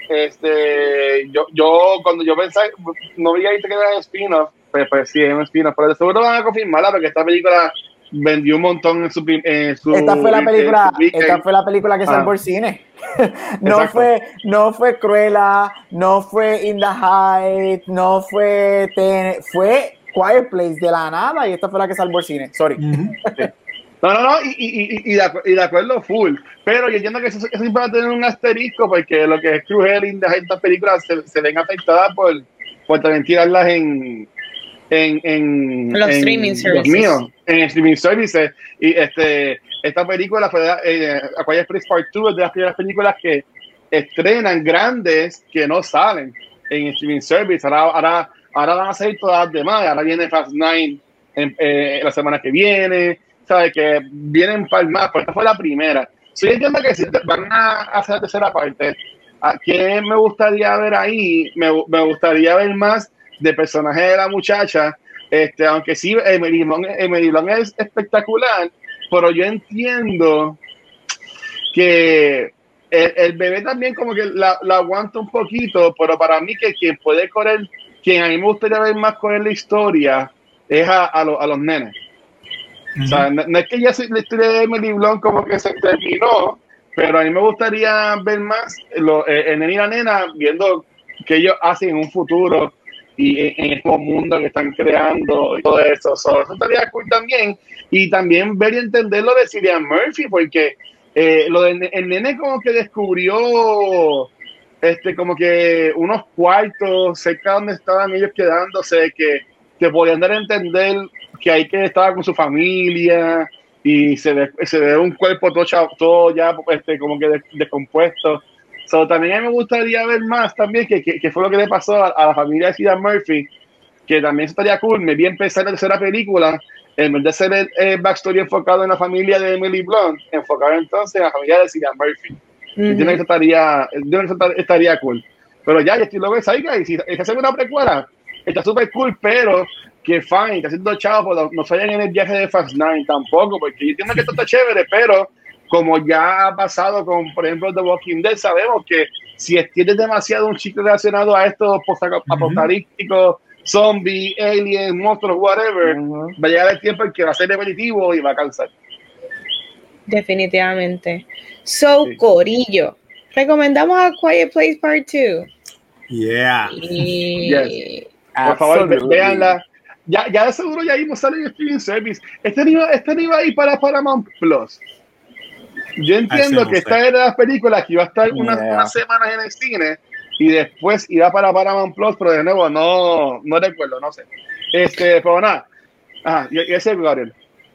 Yo cuando yo pensé, no veía que era spin-off, pues sí, es un spin-off, pero de seguro van a confirmarla porque esta película vendió un montón en su esta fue la película que salvó el cine. no fue Cruella, no fue In the Heights, no fue Quiet Place de la nada, y esta fue la que salvó el cine. Sorry. Sí. No, y de acuerdo full, pero yo entiendo que eso siempre va a tener un asterisco porque lo que es Cruella y In the Heights, estas películas se ven afectadas por también tirarlas en los streaming services. En streaming services. Y esta película fue A Quiet Place Part 2, es de las primeras películas que estrenan grandes que no salen en streaming service. Ahora van a salir todas las demás. Ahora viene Fast 9 la semana que viene, ¿sabes? Que vienen para más, pero esta fue la primera. Yo entiendo que si van a hacer la tercera parte, ¿a quién me gustaría ver ahí? Me gustaría ver más de personaje de la muchacha, aunque sí, Emily Blunt es espectacular, pero yo entiendo que el bebé también como que la aguanta un poquito, pero para mí que quien a mí me gustaría ver más correr la historia es a los nenes. O sea, no es que ya la historia de Emily Blunt como que se terminó, pero a mí me gustaría ver más el nene y la nena viendo qué ellos hacen en un futuro y en este mundo que están creando y todo eso. Eso estaría cool también. Y también ver y entender lo de Cillian Murphy, porque el nene como que descubrió como que unos cuartos cerca donde estaban ellos quedándose, que podían dar a entender que ahí que estaba con su familia y se ve un cuerpo todo ya como que descompuesto. También a mí me gustaría ver más también que fue lo que le pasó a la familia de Cillian Murphy, que también estaría cool. Me vi empezar la tercera película, en vez de ser el backstory enfocado en la familia de Emily Blunt, enfocado entonces en la familia de Cillian Murphy. Entiendo que estaría cool. Pero ya estoy loco de Saiga, y si es hacer una precuela, está súper cool, pero que fine, está haciendo chavo, pues no vayan en el viaje de Fast 9 tampoco, porque yo entiendo que esto está chévere, pero como ya ha pasado con, por ejemplo, The Walking Dead, sabemos que si extiendes demasiado un chico relacionado a estos post-apocalípticos, zombies, aliens, monstruos, whatever, va a llegar el tiempo en que va a ser repetitivo y va a cansar. Definitivamente. Corillo, ¿recomendamos a Quiet Place Part 2? Yeah. Yes. Por favor, véanla. Ya de seguro ya mismo sale en streaming service. Este no iba a ir para Paramount Plus. Yo entiendo que esta era de las películas que iba a estar unas semanas en el cine y después iba para Paramount Plus, pero de nuevo no recuerdo, no sé. Pero nada. ¿Y ese es Gabriel?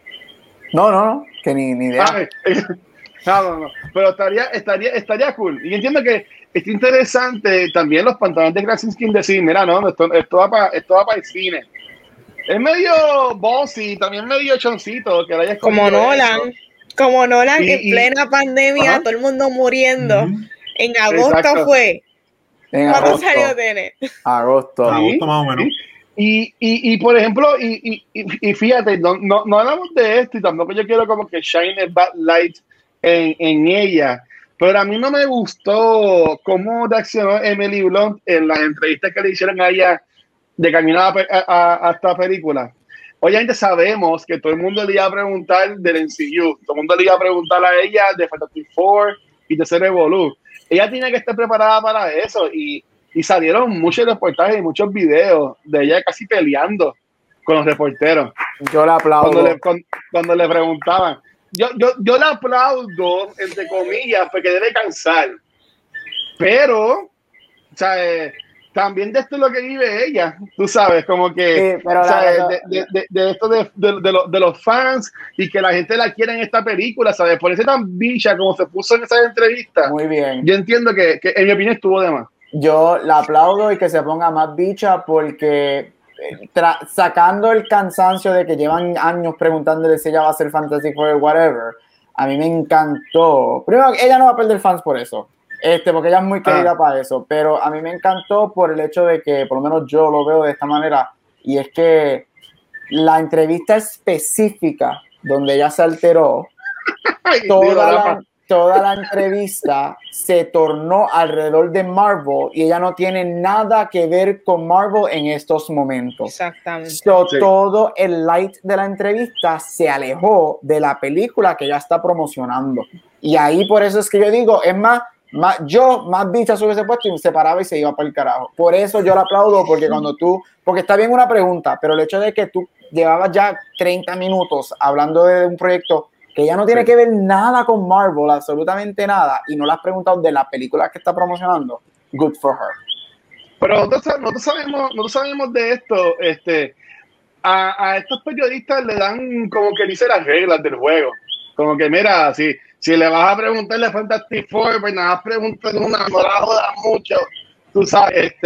No, que ni idea. No. Pero estaría cool. Y entiendo que está interesante también los pantalones de Krasinski decir, mira, no, esto va para el cine. Es medio bossy, también medio choncito. Que como Nolan. Como Nolan en plena pandemia, todo el mundo muriendo. En agosto exacto. Fue. ¿Cuándo salió Tenet? Agosto más o menos. Y por ejemplo, y fíjate, no hablamos de esto y tampoco yo quiero como que shine a bad light en ella, pero a mí no me gustó cómo reaccionó Emily Blunt en las entrevistas que le hicieron a ella de camino a esta película. Obviamente sabemos que todo el mundo le iba a preguntar del MCU, todo el mundo le iba a preguntar a ella de Fantastic Four y de Revolú. Ella tiene que estar preparada para eso y salieron muchos reportajes y muchos videos de ella casi peleando con los reporteros. Yo la aplaudo. Cuando le preguntaban. Yo la aplaudo, entre comillas, porque debe cansar. Pero sea, también de esto es lo que vive ella, tú sabes, como que sí, pero o sea, de esto de los fans y que la gente la quiere en esta película, ¿sabes? Por eso tan bicha como se puso en esa entrevista. Muy bien. Yo entiendo que en mi opinión estuvo de más. Yo la aplaudo y que se ponga más bicha porque sacando el cansancio de que llevan años preguntándole si ella va a ser Fantastic Four o whatever, a mí me encantó. Primero, ella no va a perder fans por eso. Porque ella es muy querida para eso, pero a mí me encantó por el hecho de que, por lo menos yo lo veo de esta manera, y es que la entrevista específica donde ella se alteró, toda la entrevista se tornó alrededor de Marvel y ella no tiene nada que ver con Marvel en estos momentos. Exactamente. Sí. Todo el light de la entrevista se alejó de la película que ella está promocionando. Y ahí por eso es que yo digo, es más bicha sobre ese puesto y se paraba y se iba para el carajo. Por eso yo la aplaudo, porque está bien una pregunta, pero el hecho de que tú llevabas ya 30 minutos hablando de un proyecto que ya no tiene que ver nada con Marvel, absolutamente nada, y no le has preguntado de la película que está promocionando, good for her. Pero nosotros sabemos de esto, a estos periodistas le dan como que dice las reglas del juego, como que mira, si le vas a preguntarle a Fantastic Four, pues nada, pregúntale una, no la jodas mucho, tú sabes,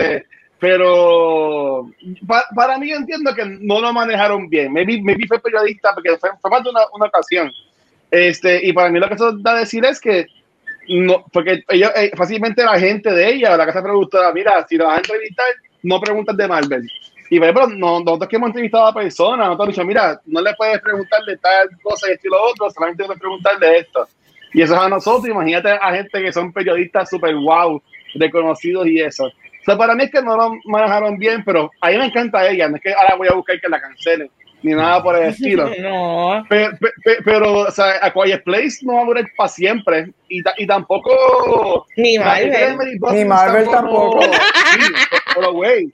pero para mí yo entiendo que no lo manejaron bien. Maybe fue periodista porque fue más de una ocasión. Y para mí lo que eso da a decir es que no, porque ellos fácilmente la gente de ella, la casa productora, mira, si la vas a entrevistar, no preguntas de Marvel. Y por ejemplo, nosotros que hemos entrevistado a personas, nosotros hemos dicho, mira, no le puedes preguntar de tal cosa y esto y lo otro, solamente puedes preguntar de esto. Y eso es a nosotros, imagínate a gente que son periodistas super wow, reconocidos y eso. O sea, para mí es que no lo manejaron bien, pero a mí me encanta a ella, no es que ahora voy a buscar que la cancelen, ni nada por el estilo. No. Pero o sea, A Quiet Place no va a durar para siempre, y tampoco... Ni Marvel. Ni Marvel tampoco. Sí, pero güey,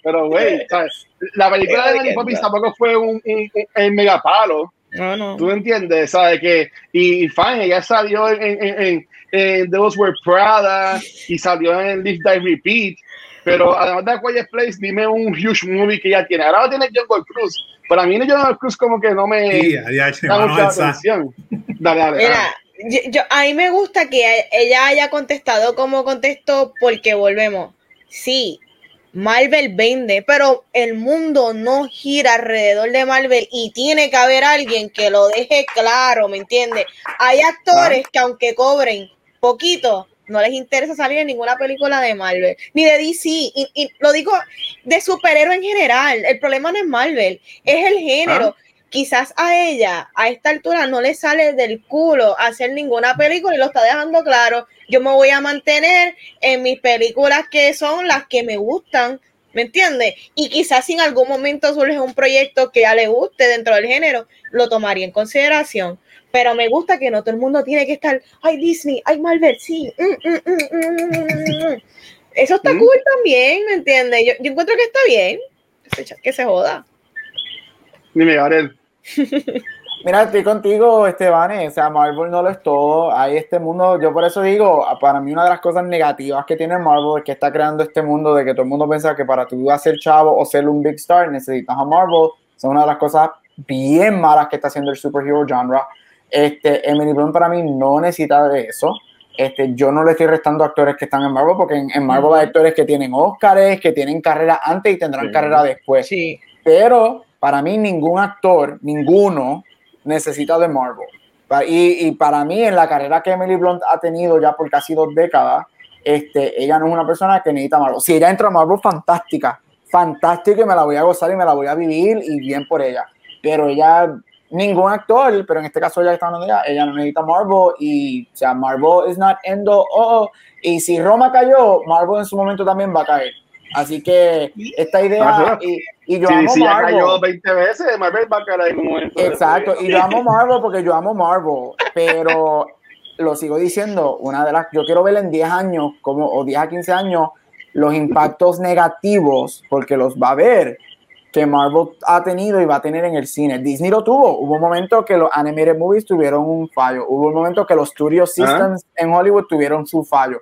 la película de Mary Poppins tampoco fue un mega palo. No. ¿Tú entiendes? ¿Sabes? Y fine, ella salió en Those Were Prada y salió en Live Die Repeat, pero además de A Quiet Place, dime un huge movie que ella tiene. Ahora tiene Jungle Cruise. Para mí Jungle Cruise como que no me da mucha atención. Dale. Mira, a mí me gusta que ella haya contestado como contestó porque volvemos. Sí, Marvel vende, pero el mundo no gira alrededor de Marvel y tiene que haber alguien que lo deje claro, ¿me entiendes? Hay actores que aunque cobren poquito, no les interesa salir en ninguna película de Marvel, ni de DC, y lo digo de superhéroe en general. El problema no es Marvel, es el género. Quizás a ella, a esta altura, no le sale del culo hacer ninguna película y lo está dejando claro. Yo me voy a mantener en mis películas que son las que me gustan, ¿me entiendes? Y quizás si en algún momento surge un proyecto que a le guste dentro del género, lo tomaría en consideración. Pero me gusta que no todo el mundo tiene que estar, ay Disney, ay Marvel, sí. Eso está cool también, ¿me entiendes? Yo encuentro que está bien. Que se joda. Dime, Gabriel. Mira, estoy contigo, Esteban. O sea, Marvel no lo es todo. Hay este mundo, yo por eso digo, para mí una de las cosas negativas que tiene Marvel es que está creando este mundo de que todo el mundo piensa que para tú ser chavo o ser un big star necesitas a Marvel. Son una de las cosas bien malas que está haciendo el superhero genre. Emily Blunt para mí no necesita de eso. Yo no le estoy restando actores que están en Marvel porque en Marvel hay actores que tienen Óscares, que tienen carrera antes y tendrán carrera después. Sí. Pero para mí ningún actor, ninguno, necesita de Marvel. Y para mí en la carrera que Emily Blunt ha tenido ya por casi 2 décadas, ella no es una persona que necesita Marvel. Si ella entra a Marvel, fantástica y me la voy a gozar y me la voy a vivir y bien por ella. Pero ella, ningún actor, pero en este caso ella está hablando de ella no necesita Marvel y, o sea, Marvel is not end all. Y si Roma cayó, Marvel en su momento también va a caer. Así que esta idea, y yo amo Marvel. Si ya cayó 20 veces, Marvel va a caer en un momento. Exacto, y yo amo Marvel porque yo amo Marvel, pero lo sigo diciendo, yo quiero ver en 10 años, o 10 a 15 años, los impactos negativos, porque los va a ver, que Marvel ha tenido y va a tener en el cine. Disney lo tuvo. Hubo un momento que los animated movies tuvieron un fallo. Hubo un momento que los studio systems en Hollywood tuvieron su fallo.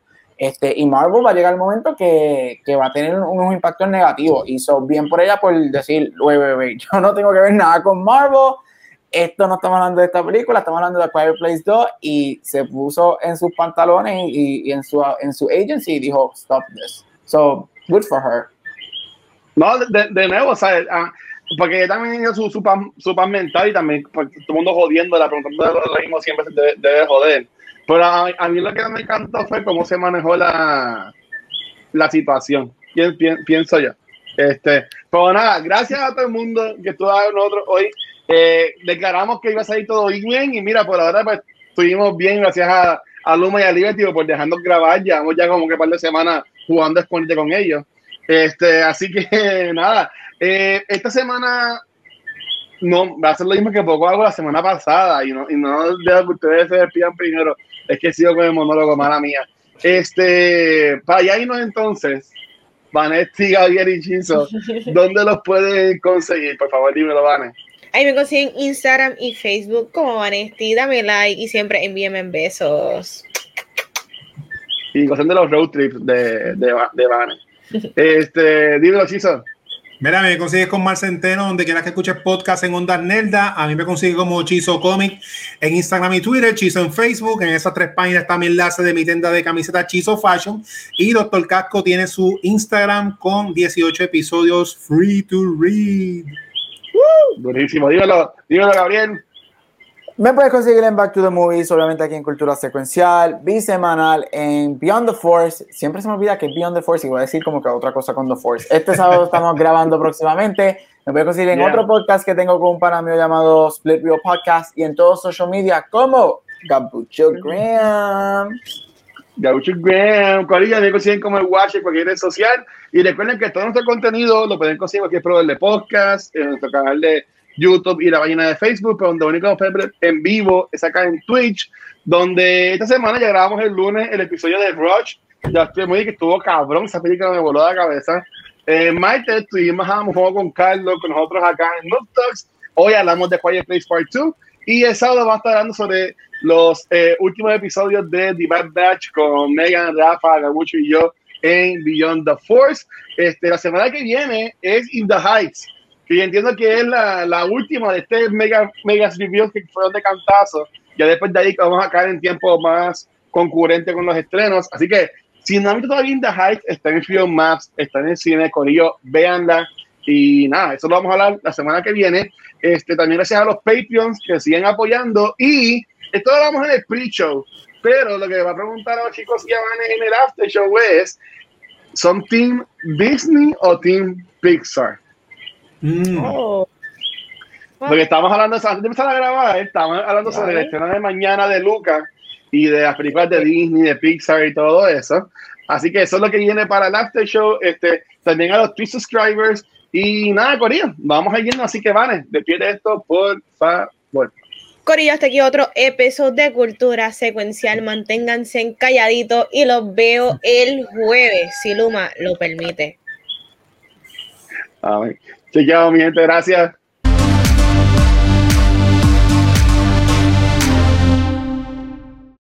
Y Marvel va a llegar el momento que va a tener unos impactos negativos. Y son bien por ella por decir, wait, yo no tengo que ver nada con Marvel. Esto no estamos hablando de esta película, estamos hablando de Quiet Place 2. Y se puso en sus pantalones y en su agency y dijo, stop this. So, good for her. No, de nuevo, ¿sabes? Porque ella también tiene su paz mental y también pues, todo el mundo jodiéndola, preguntando lo mismo siempre debe joder. Pero a mí lo que me encantó fue cómo se manejó la situación, pienso yo. Pero nada, gracias a todo el mundo que estuvo con nosotros hoy. Declaramos que iba a salir todo bien y mira, por ahora pues estuvimos bien gracias a Luma y a Liberty por dejarnos grabar. Llevamos ya como que un par de semanas jugando a escondite con ellos. Así que nada, esta semana no va a ser lo mismo que poco hago la semana pasada y no dejo que ustedes se despidan primero. Es que sigo con el monólogo, mala mía. Para allá irnos entonces, Vanetti, Gabriel y Chizo, ¿dónde los pueden conseguir? Por favor, dímelo, Vanes. Ahí me consiguen Instagram y Facebook como Vanetti, dame like y siempre envíenme besos. Y gocen de los road trips de Vanes. Dímelo, Chizo. Mira, me consigues con Mar Centeno, donde quieras que escuches podcast en Ondas Nerda. A mí me consigues como Chizo Comic en Instagram y Twitter, Chizo en Facebook. En esas 3 páginas está mi enlace de mi tienda de camisetas Chizo Fashion. Y Dr. Casco tiene su Instagram con 18 episodios free to read. Buenísimo. Dímelo, Gabriel. Me puedes conseguir en Back to the Movies, obviamente aquí en Cultura Secuencial, bisemanal en Beyond the Force. Siempre se me olvida que es Beyond the Force y voy a decir como que otra cosa con The Force. Este sábado estamos grabando próximamente. Me puedes conseguir en otro podcast que tengo con un pana mío llamado Split Wheel Podcast y en todos social media como Gabucho Graham. Gabucho Graham. Corilla, me consiguen como el Watch en cualquier red social. Y recuerden que todo nuestro contenido lo pueden conseguir en cualquier proveedor de podcast, en nuestro canal de YouTube y la página de Facebook, pero donde único nos pueden ver en vivo es acá en Twitch, donde esta semana ya grabamos el lunes el episodio de Rush. Ya estoy muy que estuvo cabrón, esa película me voló la cabeza. Martes estuvimos a un juego con Carlos, con nosotros acá en Noob Talks. Hoy hablamos de Quiet Place Part 2 y el sábado vamos a estar hablando sobre los últimos episodios de The Bad Batch con Megan, Rafa, Gabucho y yo en Beyond the Force. La semana que viene es In the Heights, que yo entiendo que es la última de este mega reviews que fueron de cantazo. Ya después de ahí vamos a caer en tiempo más concurrente con los estrenos. Así que si no han visto todavía In the Heights, está en Film Maps, está en el cine, corillo, véanla. Y nada, eso lo vamos a hablar la semana que viene. También gracias a los Patreons que siguen apoyando. Y esto lo hablamos en el pre-show. Pero lo que va a preguntar a los chicos y a Vanes en el after show es, ¿son Team Disney o Team Pixar? Porque estábamos hablando, antes de empezar a grabar, estábamos hablando sobre el estreno de mañana de Luca y de las películas de Disney, de Pixar y todo eso. Así que eso es lo que viene para el after show. También a los 3 subscribers. Y nada, Corillo, vamos a irnos. Así que, Vanes, despide esto, por favor. Corillo, hasta aquí otro episodio de Cultura Secuencial. Manténganse calladitos y los veo el jueves, si Luma lo permite. Chequeado, mi gente, gracias.